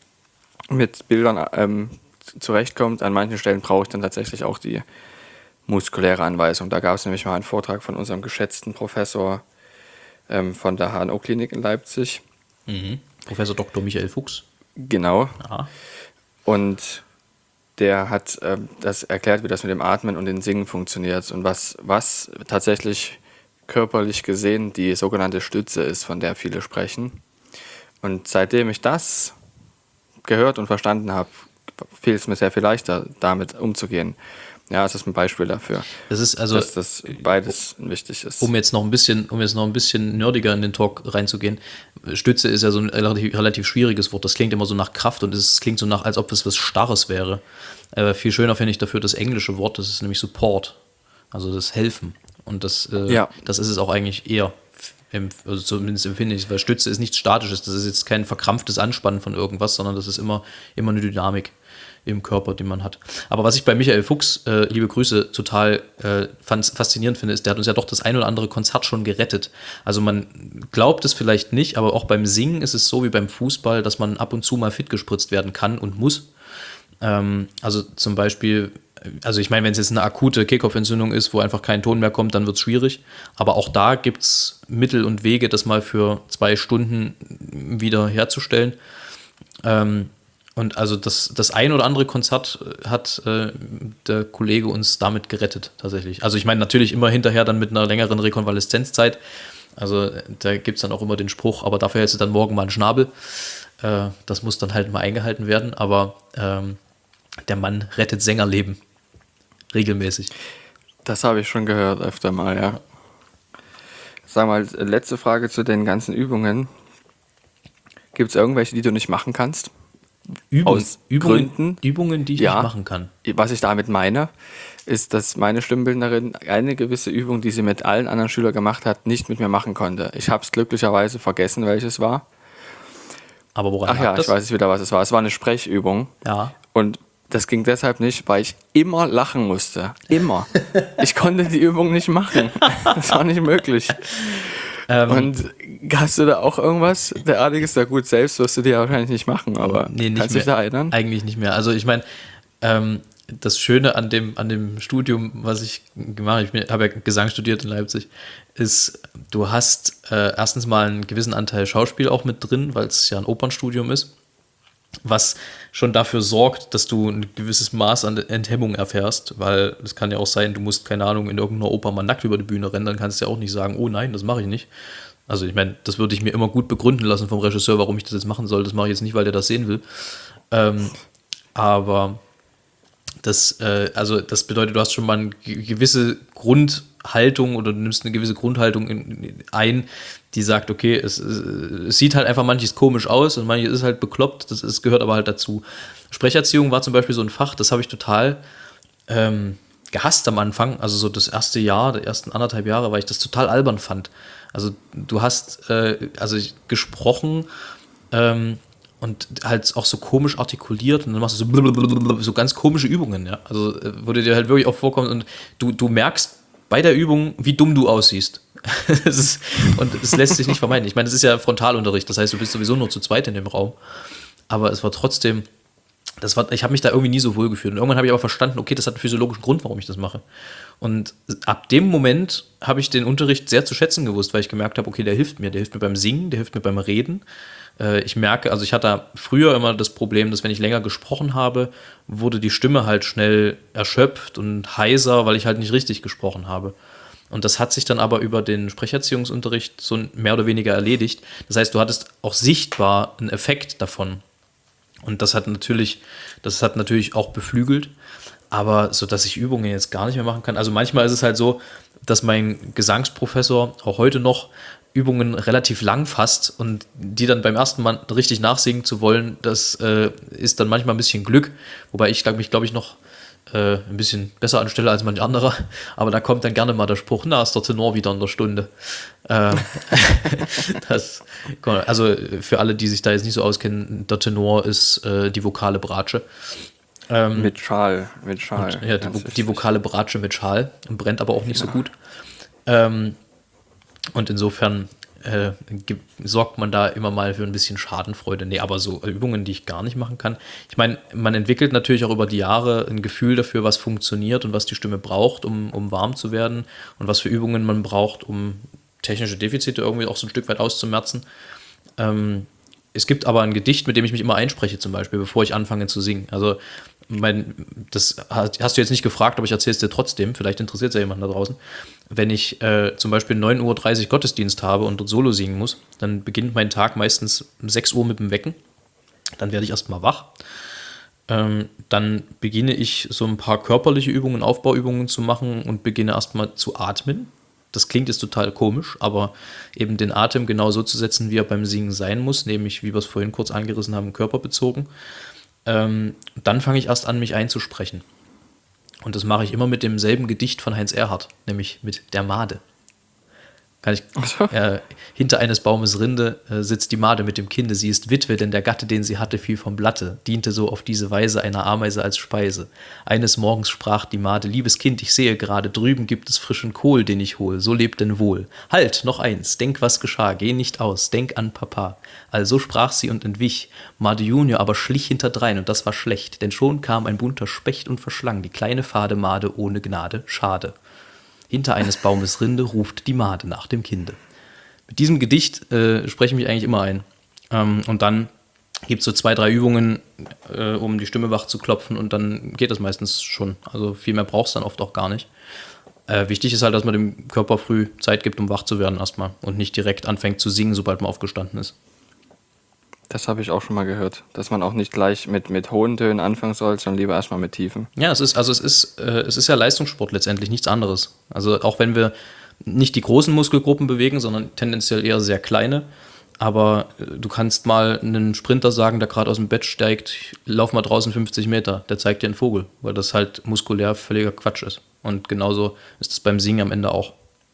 mit Bildern ähm, zurechtkommt. An manchen Stellen brauche ich dann tatsächlich auch die muskuläre Anweisung. Da gab es nämlich mal einen Vortrag von unserem geschätzten Professor ähm, von der H N O-Klinik in Leipzig. Mhm. Professor Doktor Michael Fuchs. Genau. Aha. Und der hat äh, das erklärt, wie das mit dem Atmen und dem Singen funktioniert und was, was tatsächlich körperlich gesehen die sogenannte Stütze ist, von der viele sprechen. Und seitdem ich das gehört und verstanden habe, fiel es mir sehr viel leichter, damit umzugehen. Ja, das ist ein Beispiel dafür, das ist also, dass das beides wichtig ist. Um jetzt noch ein bisschen, um jetzt noch ein bisschen nerdiger in den Talk reinzugehen, Stütze ist ja so ein relativ, relativ schwieriges Wort. Das klingt immer so nach Kraft und es klingt so nach, als ob es was Starres wäre. Äh, viel schöner finde ich dafür das englische Wort, das ist nämlich Support, also das Helfen. Und das, äh, ja. das ist es auch eigentlich eher, also zumindest empfinde ich es, weil Stütze ist nichts Statisches, das ist jetzt kein verkrampftes Anspannen von irgendwas, sondern das ist immer, immer eine Dynamik im Körper, den man hat. Aber was ich bei Michael Fuchs, äh, liebe Grüße, total äh, faszinierend finde, ist, der hat uns ja doch das ein oder andere Konzert schon gerettet. Also man glaubt es vielleicht nicht, aber auch beim Singen ist es so wie beim Fußball, dass man ab und zu mal fit gespritzt werden kann und muss. Ähm, also zum Beispiel, also ich meine, wenn es jetzt eine akute Kehlkopfentzündung ist, wo einfach kein Ton mehr kommt, dann wird es schwierig. Aber auch da gibt es Mittel und Wege, das mal für zwei Stunden wieder herzustellen. Ähm, Und also das, das ein oder andere Konzert hat äh, der Kollege uns damit gerettet, tatsächlich. Also ich meine natürlich immer hinterher dann mit einer längeren Rekonvaleszenzzeit. Also da gibt es dann auch immer den Spruch, aber dafür hältst du dann morgen mal einen Schnabel. Äh, das muss dann halt mal eingehalten werden. Aber ähm, der Mann rettet Sängerleben. Regelmäßig. Das habe ich schon gehört öfter mal, ja. Sag mal, letzte Frage zu den ganzen Übungen. Gibt es irgendwelche, die du nicht machen kannst? Übung, Aus Übungen, Gründen, Übungen, die ich ja, nicht machen kann. Was ich damit meine, ist, dass meine Stimmbildnerin eine gewisse Übung, die sie mit allen anderen Schülern gemacht hat, nicht mit mir machen konnte. Ich habe es glücklicherweise vergessen, welches war. Aber woran Ach ja, das? ich weiß jetzt wieder, was es war. Es war eine Sprechübung. Ja. Und das ging deshalb nicht, weil ich immer lachen musste. Immer. Ich konnte die Übung nicht machen. Das war nicht möglich. Ähm, und hast du da auch irgendwas derartiges? Ja gut, selbst wirst du die ja wahrscheinlich nicht machen, aber nee, nicht kannst du dich da erinnern? Eigentlich nicht mehr. Also ich meine, ähm, das Schöne an dem, an dem Studium, was ich gemacht habe, ich habe ja Gesang studiert in Leipzig, ist, du hast äh, erstens mal einen gewissen Anteil Schauspiel auch mit drin, weil es ja ein Opernstudium ist. was schon dafür sorgt, dass du ein gewisses Maß an Enthemmung erfährst, weil es kann ja auch sein, du musst, keine Ahnung, in irgendeiner Oper mal nackt über die Bühne rennen, dann kannst du ja auch nicht sagen, oh nein, das mache ich nicht. Also ich meine, das würde ich mir immer gut begründen lassen vom Regisseur, warum ich das jetzt machen soll. Das mache ich jetzt nicht, weil der das sehen will. Ähm, aber das, äh, also das bedeutet, du hast schon mal eine gewisse Grundhaltung oder du nimmst eine gewisse Grundhaltung in, in, ein, die sagt, okay, es, es, es sieht halt einfach manches komisch aus und manches ist halt bekloppt, das ist, gehört aber halt dazu. Sprecherziehung war zum Beispiel so ein Fach, das habe ich total ähm, gehasst am Anfang, also so das erste Jahr, die ersten anderthalb Jahre, weil ich das total albern fand. Also du hast äh, also ich, gesprochen ähm, und halt auch so komisch artikuliert und dann machst du so, blablabla, so ganz komische Übungen, ja. Also äh, wo du dir halt wirklich auch vorkommst und du, du merkst bei der Übung, wie dumm du aussiehst. Das ist, und es lässt sich nicht vermeiden. Ich meine, das ist ja Frontalunterricht, das heißt, du bist sowieso nur zu zweit in dem Raum. Aber es war trotzdem, das war, ich habe mich da irgendwie nie so wohl gefühlt. Und irgendwann habe ich aber verstanden, okay, das hat einen physiologischen Grund, warum ich das mache. Und ab dem Moment habe ich den Unterricht sehr zu schätzen gewusst, weil ich gemerkt habe, okay, der hilft mir. Der hilft mir beim Singen, der hilft mir beim Reden. Äh, ich merke, also ich hatte früher immer das Problem, dass wenn ich länger gesprochen habe, wurde die Stimme halt schnell erschöpft und heiser, weil ich halt nicht richtig gesprochen habe. Und das hat sich dann aber über den Sprecherziehungsunterricht so mehr oder weniger erledigt. Das heißt, du hattest auch sichtbar einen Effekt davon. Und das hat natürlich, das hat natürlich auch beflügelt, aber so, dass ich Übungen jetzt gar nicht mehr machen kann. Also manchmal ist es halt so, dass mein Gesangsprofessor auch heute noch Übungen relativ lang fasst und die dann beim ersten Mal richtig nachsingen zu wollen, das äh, ist dann manchmal ein bisschen Glück, wobei ich mich, glaube ich, noch äh, ein bisschen besser anstelle als manch anderer, aber da kommt dann gerne mal der Spruch, na, ist der Tenor wieder in der Stunde. Äh, das, also für alle, die sich da jetzt nicht so auskennen, der Tenor ist äh, die vokale Bratsche. Ähm, mit Schal, mit Schal. Und, ja, die, die vokale Bratsche mit Schal und brennt aber auch nicht ja. so gut. Ähm, und insofern äh, ge- sorgt man da immer mal für ein bisschen Schadenfreude. Nee, aber so Übungen, die ich gar nicht machen kann. Ich meine, man entwickelt natürlich auch über die Jahre ein Gefühl dafür, was funktioniert und was die Stimme braucht, um, um warm zu werden und was für Übungen man braucht, um technische Defizite irgendwie auch so ein Stück weit auszumerzen. Ähm, es gibt aber ein Gedicht, mit dem ich mich immer einspreche, zum Beispiel, bevor ich anfange zu singen. Also, mein, das hast du jetzt nicht gefragt, aber ich erzähle es dir trotzdem. Vielleicht interessiert es ja jemanden da draußen. Wenn ich äh, zum Beispiel neun Uhr dreißig Gottesdienst habe und dort Solo singen muss, dann beginnt mein Tag meistens um sechs Uhr mit dem Wecken. Dann werde ich erstmal wach. Ähm, dann beginne ich so ein paar körperliche Übungen, Aufbauübungen zu machen und beginne erstmal zu atmen. Das klingt jetzt total komisch, aber eben den Atem genau so zu setzen, wie er beim Singen sein muss, nämlich, wie wir es vorhin kurz angerissen haben, körperbezogen. Ähm, dann fange ich erst an, mich einzusprechen. Und das mache ich immer mit demselben Gedicht von Heinz Erhardt, nämlich mit der Made. Kann ich, so. äh, hinter eines Baumes Rinde äh, sitzt die Made mit dem Kinde. Sie ist Witwe, denn der Gatte, den sie hatte, fiel vom Blatte, diente so auf diese Weise einer Ameise als Speise. Eines Morgens sprach die Made: Liebes Kind, ich sehe gerade, drüben gibt es frischen Kohl, den ich hol, so lebt denn wohl. Halt, noch eins, denk, was geschah, geh nicht aus, denk an Papa. Also sprach sie und entwich, Made Junior aber schlich hinterdrein, und das war schlecht, denn schon kam ein bunter Specht und verschlang die kleine fade Made ohne Gnade, schade. Hinter eines Baumes Rinde ruft die Made nach dem Kinde. Mit diesem Gedicht äh, spreche ich mich eigentlich immer ein. Ähm, und dann gibt es so zwei, drei Übungen, äh, um die Stimme wach zu klopfen, und dann geht das meistens schon. Also viel mehr braucht es dann oft auch gar nicht. Äh, wichtig ist halt, dass man dem Körper früh Zeit gibt, um wach zu werden erstmal und nicht direkt anfängt zu singen, sobald man aufgestanden ist. Das habe ich auch schon mal gehört, dass man auch nicht gleich mit, mit hohen Tönen anfangen soll, sondern lieber erstmal mit tiefen. Ja, es ist, also es ist, äh, es ist ja Leistungssport letztendlich, nichts anderes. Also auch wenn wir nicht die großen Muskelgruppen bewegen, sondern tendenziell eher sehr kleine, aber äh, du kannst mal einem Sprinter sagen, der gerade aus dem Bett steigt, lauf mal draußen fünfzig Meter, der zeigt dir einen Vogel, weil das halt muskulär völliger Quatsch ist. Und genauso ist es beim Singen am Ende auch.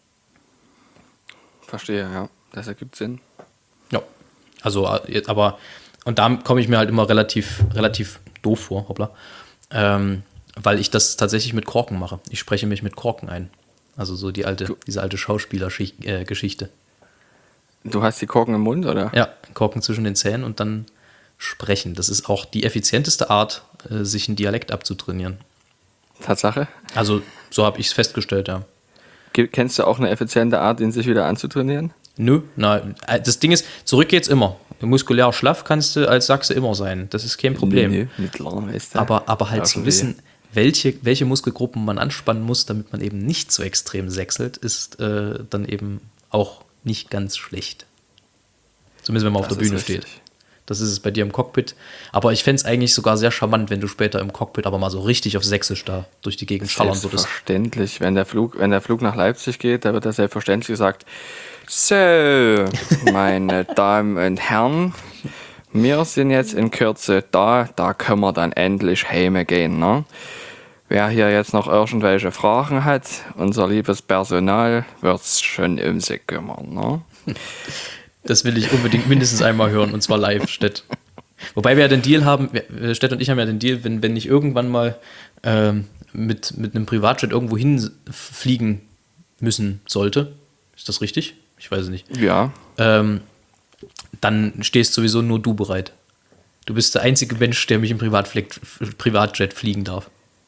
Verstehe, ja. Das ergibt Sinn. Ja. Also, aber, und da komme ich mir halt immer relativ, relativ doof vor, hoppla, ähm, weil ich das tatsächlich mit Korken mache. Ich spreche mich mit Korken ein. Also so die alte, diese alte Schauspielergeschichte. Du hast die Korken im Mund, oder? Ja, Korken zwischen den Zähnen und dann sprechen. Das ist auch die effizienteste Art, sich einen Dialekt abzutrainieren. Tatsache? Also, so habe ich es festgestellt, ja. Kennst du auch eine effiziente Art, ihn sich wieder anzutrainieren? Nö, na, das Ding ist, zurück geht's immer. Muskulär schlaff kannst du als Sachse immer sein. Das ist kein Problem. Nee, nee, klar, weißt du. Aber, aber halt zu Irgendwie. wissen, welche, welche Muskelgruppen man anspannen muss, damit man eben nicht so extrem sächselt, ist äh, dann eben auch nicht ganz schlecht. Zumindest wenn man auf Das der Bühne ist richtig. steht. Das ist es bei dir im Cockpit. Aber ich fände es eigentlich sogar sehr charmant, wenn du später im Cockpit aber mal so richtig auf Sächsisch da durch die Gegend schallern würdest. Selbstverständlich. Wenn der Flug, wenn der Flug nach Leipzig geht, da wird da selbstverständlich gesagt, so, meine Damen und Herren, wir sind jetzt in Kürze da, da können wir dann endlich heim gehen. Ne? Wer hier jetzt noch irgendwelche Fragen hat, unser liebes Personal wird es schon um sich kümmern. Ne? Das will ich unbedingt mindestens einmal hören, und zwar live, Stett. Wobei wir ja den Deal haben, wir- Stett und ich haben ja den Deal, wenn, wenn ich irgendwann mal ähm, mit, mit einem Privatjet irgendwo hinfliegen müssen sollte, ist das richtig? Ich weiß es nicht. Ja, Ähm, dann stehst sowieso nur du bereit. Du bist der einzige Mensch, der mich im Privatflieg, Privatjet fliegen darf.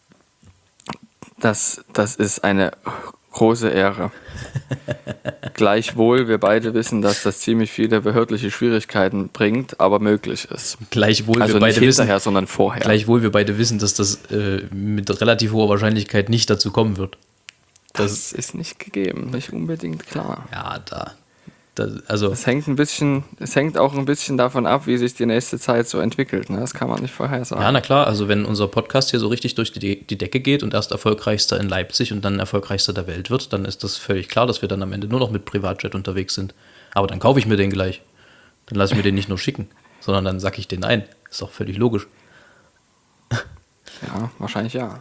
das, das ist eine große Ehre. Gleichwohl, wir beide wissen, dass das ziemlich viele behördliche Schwierigkeiten bringt, aber möglich ist. Gleichwohl Also wir nicht beide wissen, hinterher, sondern vorher. gleichwohl wir beide wissen, dass das äh, mit relativ hoher Wahrscheinlichkeit nicht dazu kommen wird. Das ist nicht gegeben, nicht unbedingt klar. Ja, da. da also, Es hängt ein bisschen, es hängt auch ein bisschen davon ab, wie sich die nächste Zeit so entwickelt. Ne? Das kann man nicht vorhersagen. ja, na klar, also wenn unser Podcast hier so richtig durch die, die Decke geht und erst erfolgreichster in Leipzig und dann erfolgreichster der Welt wird, dann ist das völlig klar, dass wir dann am Ende nur noch mit Privatjet unterwegs sind. Aber dann kaufe ich mir den gleich. Dann lasse ich mir den nicht nur schicken, sondern dann sacke ich den ein. Ist doch völlig logisch. Ja, wahrscheinlich ja.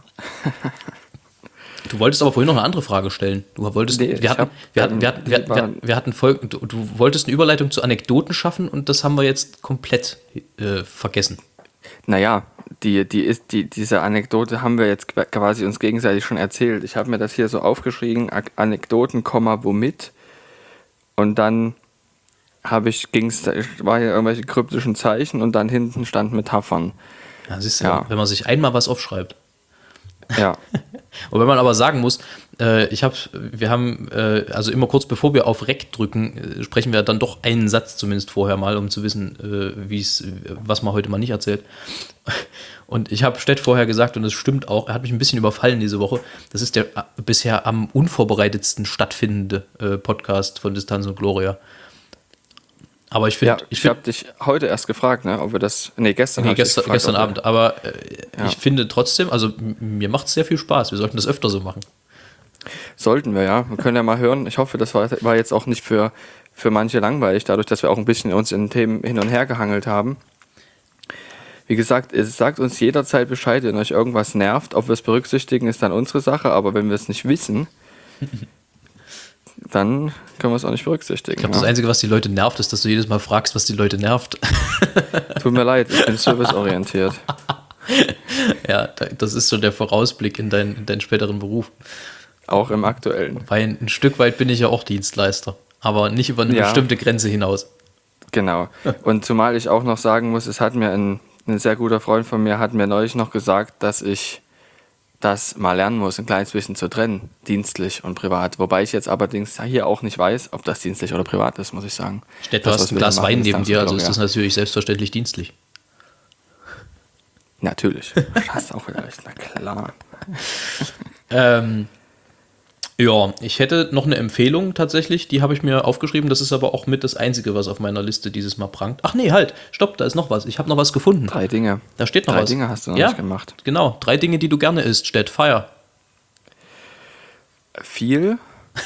Du wolltest aber vorhin noch eine andere Frage stellen. Du wolltest, Nee, ich wir, hatten, hab wir, hatten, wir, dann hatten, wir, hatten, wir, lieber- hatten, wir hatten Folgen, du, du wolltest eine Überleitung zu Anekdoten schaffen und das haben wir jetzt komplett äh, vergessen. Naja, die, die ist, die, diese Anekdote haben wir jetzt quasi uns gegenseitig schon erzählt. Ich habe mir das hier so aufgeschrieben, Ak- Anekdoten, Komma, womit. Und dann habe ich, ging's, da war hier irgendwelche kryptischen Zeichen und dann hinten stand Metaphern. Ja, siehst du, Ja. wenn man sich einmal was aufschreibt. Ja, Und wenn man aber sagen muss, äh, ich habe, wir haben, äh, also immer kurz bevor wir auf Rec drücken, äh, sprechen wir dann doch einen Satz zumindest vorher mal, um zu wissen, äh, wie es, was man heute mal nicht erzählt. Und ich habe Stett vorher gesagt, und das stimmt auch, er hat mich ein bisschen überfallen diese Woche. Das ist der äh, bisher am unvorbereitetsten stattfindende äh, Podcast von Distanz und Gloria. Aber ich finde, ja ich ich find, habe dich heute erst gefragt, ne, ob wir das. Nee, gestern. nee, hab ich dich gestern, gefragt, gestern ob wir- Abend, aber äh, Ja. ich finde trotzdem, also m- mir macht es sehr viel Spaß. Wir sollten das öfter so machen. Sollten wir, ja. Wir können ja mal hören. Ich hoffe, das war, war jetzt auch nicht für, für manche langweilig, dadurch, dass wir auch ein bisschen uns in Themen hin und her gehangelt haben. Wie gesagt, es sagt uns jederzeit Bescheid, wenn euch irgendwas nervt. Ob wir es berücksichtigen, ist dann unsere Sache, aber wenn wir es nicht wissen, dann können wir es auch nicht berücksichtigen. Ich glaube, ja. das Einzige, was die Leute nervt, ist, dass du jedes Mal fragst, was die Leute nervt. Tut mir leid, ich bin serviceorientiert. Ja, da- das ist so der Vorausblick in, dein, in deinen späteren Beruf. Auch im aktuellen. Weil ein Stück weit bin ich ja auch Dienstleister, aber nicht über eine Ja. bestimmte Grenze hinaus. Genau. Und zumal ich auch noch sagen muss, es hat mir ein, ein sehr guter Freund von mir hat mir neulich noch gesagt, dass ich das mal lernen muss, ein kleines bisschen zu trennen, dienstlich und privat. Wobei ich jetzt allerdings hier auch nicht weiß, ob das dienstlich oder privat ist, muss ich sagen. Stett, du Das, hast was ein wir da Glas machen, Wein ist neben dir, also ist Tanzgloria. das natürlich selbstverständlich dienstlich. Natürlich. Hast auch wieder recht, na klar. Ähm, ja, ich hätte noch eine Empfehlung tatsächlich, die habe ich mir aufgeschrieben, das ist aber auch mit das Einzige, was auf meiner Liste dieses Mal prangt. Ach nee, halt, stopp, da ist noch was, ich habe noch was gefunden. Drei Dinge. Da steht noch Drei was. Dinge hast du noch ja, nicht gemacht. Genau, drei Dinge, die du gerne isst, Stett, feier. Viel,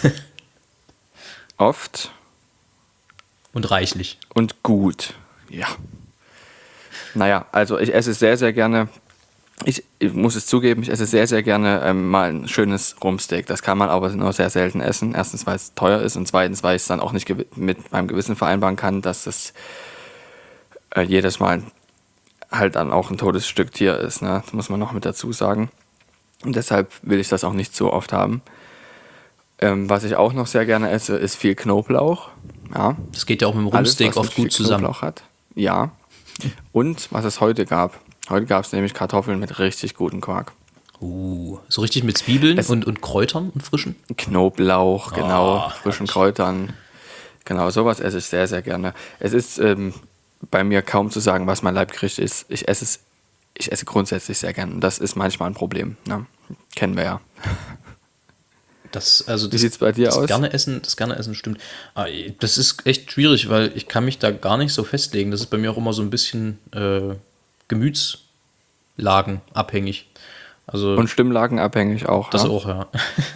oft Und reichlich. und gut. Ja. Naja, also ich esse sehr, sehr gerne, ich, ich muss es zugeben, ich esse sehr, sehr gerne ähm, mal ein schönes Rumpsteak. Das kann man aber nur sehr selten essen. Erstens, weil es teuer ist und zweitens, weil ich es dann auch nicht gewi- mit meinem Gewissen vereinbaren kann, dass es äh, jedes Mal halt dann auch ein totes Stück Tier ist. Ne? Das muss man noch mit dazu sagen. Und deshalb will ich das auch nicht so oft haben. Ähm, was ich auch noch sehr gerne esse, ist viel Knoblauch. Ja. Das geht ja auch mit dem Alles, Rumpsteak was oft mit viel gut zusammen. Knoblauch hat. Ja. Und was es heute gab. Heute gab es nämlich Kartoffeln mit richtig gutem Quark. Uh, so richtig mit Zwiebeln Es- und, und Kräutern und frischen? Knoblauch, genau, Ah, frischen Kräutern. Genau, sowas esse ich sehr, sehr gerne. Es ist ähm, bei mir kaum zu sagen, was mein Leibgericht ist. Ich esse es, ich esse grundsätzlich sehr gerne. Das ist manchmal ein Problem. Ne? Kennen wir ja. Das, also Wie das, sieht's bei dir das aus? Gerne essen, das gerne essen stimmt. Aber das ist echt schwierig, weil ich kann mich da gar nicht so festlegen. Das ist bei mir auch immer so ein bisschen äh, Gemütslagen abhängig. Also Und stimmlagenabhängig auch. das ja? auch, ja.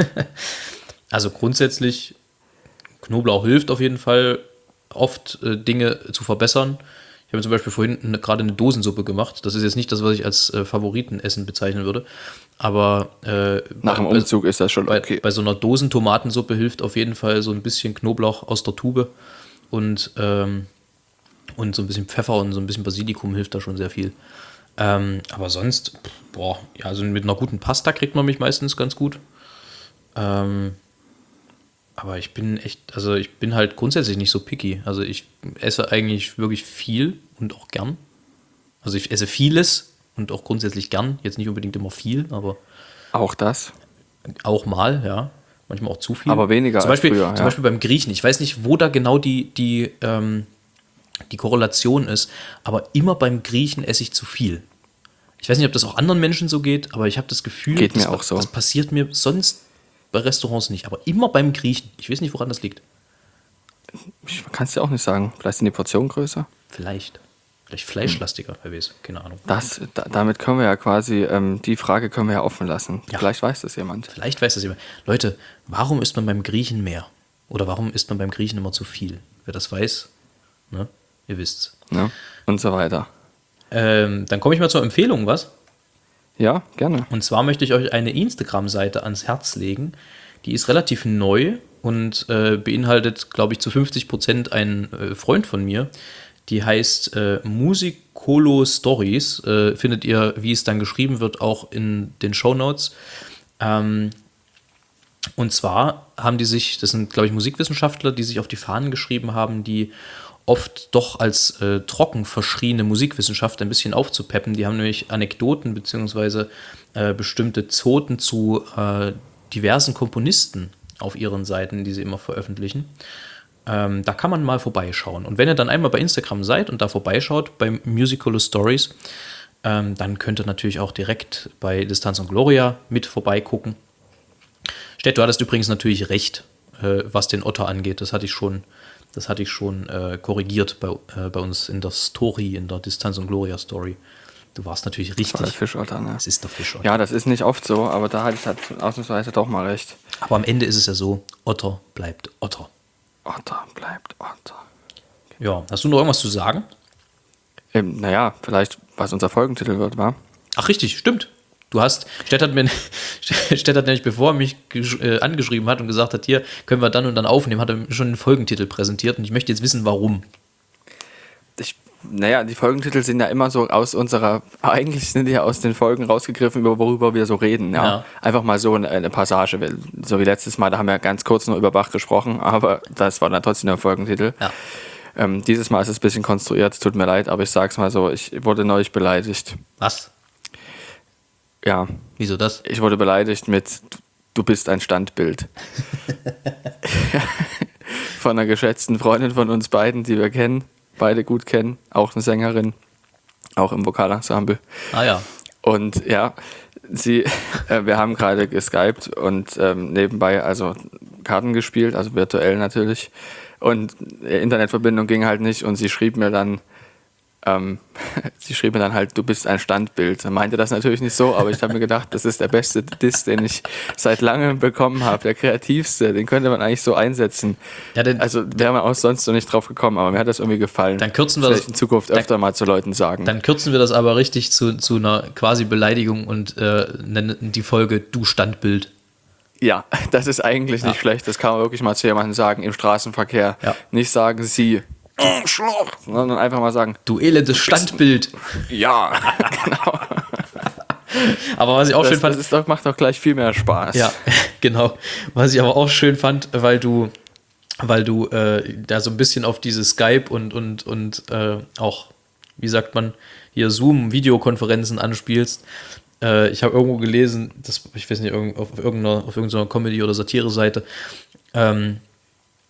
Also grundsätzlich, Knoblauch hilft auf jeden Fall, oft äh, Dinge zu verbessern. Ich habe zum Beispiel vorhin eine, gerade eine Dosensuppe gemacht. Das ist jetzt nicht das, was ich als äh, Favoritenessen bezeichnen würde. Aber äh, Nach dem bei, Umzug ist das schon bei, okay. bei so einer Dosentomatensuppe hilft auf jeden Fall so ein bisschen Knoblauch aus der Tube und, ähm, und so ein bisschen Pfeffer und so ein bisschen Basilikum hilft da schon sehr viel. Ähm, aber sonst, boah, ja, also mit einer guten Pasta kriegt man mich meistens ganz gut. Ähm, aber ich bin echt, also ich bin halt grundsätzlich nicht so picky. Also ich esse eigentlich wirklich viel und auch gern. Also ich esse vieles und auch grundsätzlich gern. Jetzt nicht unbedingt immer viel, aber Auch das. auch mal, ja. Manchmal auch zu viel. Aber weniger zum als Beispiel, früher, Zum ja. Beispiel beim Griechen. Ich weiß nicht, wo da genau die, die, ähm, die Korrelation ist, aber immer beim Griechen esse ich zu viel. Ich weiß nicht, ob das auch anderen Menschen so geht, aber ich habe das Gefühl, Geht mir das, auch so. das passiert mir sonst bei Restaurants nicht, aber immer beim Griechen. Ich weiß nicht, woran das liegt. Ich kann es dir auch nicht sagen. Vielleicht sind die Portionen größer. Vielleicht. Vielleicht fleischlastiger, wer weiß. Keine Ahnung. Das, da, damit können wir ja quasi, ähm, die Frage können wir ja offen lassen. Ja. Vielleicht weiß das jemand. Vielleicht weiß das jemand. Leute, warum isst man beim Griechen mehr? Oder warum isst man beim Griechen immer zu viel? Wer das weiß, ne? Ihr wisst's. Ne? Und so weiter. Ähm, dann komme ich mal zur Empfehlung, was? Ja, gerne. Und zwar möchte ich euch eine Instagram-Seite ans Herz legen. Die ist relativ neu und äh, beinhaltet, glaube ich, zu fünfzig Prozent einen äh, Freund von mir. Die heißt äh, Musicolo Stories. Äh, findet ihr, wie es dann geschrieben wird, auch in den Shownotes. Ähm, und zwar haben die sich, das sind, glaube ich, Musikwissenschaftler, die sich auf die Fahnen geschrieben haben, die oft doch als äh, trocken verschriene Musikwissenschaft ein bisschen aufzupeppen. Die haben nämlich Anekdoten bzw. Äh, bestimmte Zoten zu äh, diversen Komponisten auf ihren Seiten, die sie immer veröffentlichen. Ähm, da kann man mal vorbeischauen. Und wenn ihr dann einmal bei Instagram seid und da vorbeischaut, bei Musical Stories, ähm, dann könnt ihr natürlich auch direkt bei Distanz und Gloria mit vorbeigucken. Stett, du hattest übrigens natürlich recht, äh, was den Otter angeht. Das hatte ich schon, das hatte ich schon äh, korrigiert bei, äh, bei uns in der Story, in der Distanz und Gloria Story. Du warst natürlich Das war der richtig. Fischotter, ne? Es ist der Fischotter. Ja, das ist nicht oft so, aber da hatte ich halt ausnahmsweise doch mal recht. Aber am Ende ist es ja so, Otter bleibt Otter. Otter bleibt Otter. Ja, hast du noch irgendwas zu sagen? Ähm, naja, vielleicht, was unser Folgentitel wird, war. Ach richtig, stimmt. Du hast, Stett hat mir, Stett hat nämlich, bevor er mich gesch- äh, angeschrieben hat und gesagt hat, hier können wir dann und dann aufnehmen, hat er mir schon einen Folgentitel präsentiert und ich möchte jetzt wissen, warum. Ich, naja, die Folgentitel sind ja immer so aus unserer, eigentlich sind die ja aus den Folgen rausgegriffen, über worüber wir so reden. Ja? Ja. Einfach mal so eine, eine Passage, weil so wie letztes Mal, da haben wir ganz kurz nur über Bach gesprochen, aber das war dann trotzdem der Folgentitel. Ja. Ähm, dieses Mal ist es ein bisschen konstruiert, es tut mir leid, aber ich sag's mal so, ich wurde neulich beleidigt. Was? Ja, Wieso das? ich wurde beleidigt mit du bist ein Standbild. Von einer geschätzten Freundin von uns beiden, die wir kennen, beide gut kennen, auch eine Sängerin, auch im Vokalensemble. Ah ja. Und ja, sie, äh, wir haben gerade geskypt und ähm, nebenbei also Karten gespielt, also virtuell natürlich. Und die Internetverbindung ging halt nicht und sie schrieb mir dann, ähm, sie schrieb mir dann halt, du bist ein Standbild. Er meinte das natürlich nicht so, aber ich habe mir gedacht, das ist der beste Diss, den ich seit langem bekommen habe, der kreativste, den könnte man eigentlich so einsetzen. Ja, denn- also wäre man auch sonst so nicht drauf gekommen, aber mir hat das irgendwie gefallen. Dann kürzen wir das. das- Vielleicht in Zukunft öfter mal zu Leuten sagen. Dann kürzen wir das aber richtig zu, zu einer quasi Beleidigung und äh, nennen die Folge Du Standbild. Ja, das ist eigentlich nicht Ja. schlecht. Das kann man wirklich mal zu jemandem sagen im Straßenverkehr. Ja. Nicht sagen sie, sondern einfach mal sagen, Du elendes Standbild. ja, genau. Aber was ich auch schön Das, fand, das ist doch, macht doch gleich viel mehr Spaß. ja, genau. Was ich aber auch schön fand, weil du, weil du äh, da so ein bisschen auf diese Skype und, und, und äh, auch, wie sagt man, hier Zoom-Videokonferenzen anspielst. Äh, ich habe irgendwo gelesen, das, ich weiß nicht, irgend- auf irgendeiner, auf irgendeiner Comedy- oder Satire-Seite, ähm,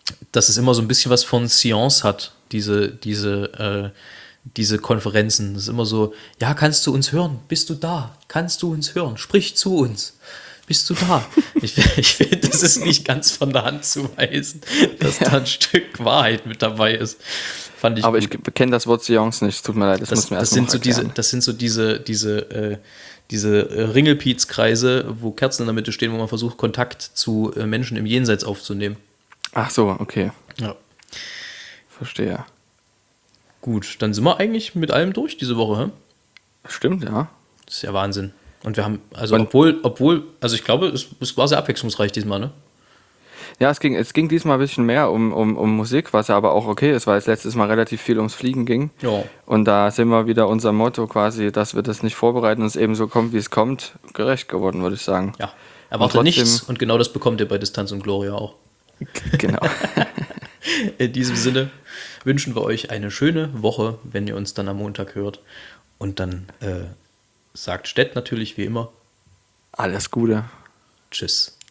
dass es immer so ein bisschen was von Science hat, diese, diese, äh, diese Konferenzen. Es ist immer so, ja, kannst du uns hören? Bist du da? Kannst du uns hören? Sprich zu uns. Bist du da? Ich, ich finde, das ist nicht ganz von der Hand zu weisen, dass ja. da ein Stück Wahrheit mit dabei ist. Fand ich Aber gut. ich kenne das Wort Seance nicht, tut mir leid, das, das muss mir das erst sind noch so erklären. diese, Das sind so diese, diese, äh, diese äh, Ringelpiez-Kreise, wo Kerzen in der Mitte stehen, wo man versucht, Kontakt zu äh, Menschen im Jenseits aufzunehmen. Ach so, okay. Ja. Verstehe. Gut, dann sind wir eigentlich mit allem durch diese Woche. Hä? Stimmt, ja. Das ist ja Wahnsinn. Und wir haben, also Und- obwohl, obwohl, also ich glaube, es, es war sehr abwechslungsreich diesmal, ne? Ja, es ging, es ging diesmal ein bisschen mehr um, um, um Musik, was ja aber auch okay ist, weil es letztes Mal relativ viel ums Fliegen ging. Ja. Und da sind wir wieder unser Motto quasi, dass wir das nicht vorbereiten und es eben so kommt, wie es kommt, gerecht geworden, würde ich sagen. Ja. Erwartet Und trotzdem- nichts und genau das bekommt ihr bei Distanz und Gloria auch. Genau. In diesem Sinne wünschen wir euch eine schöne Woche, wenn ihr uns dann am Montag hört. Und dann äh, sagt Stett natürlich wie immer Alles Gute. Tschüss.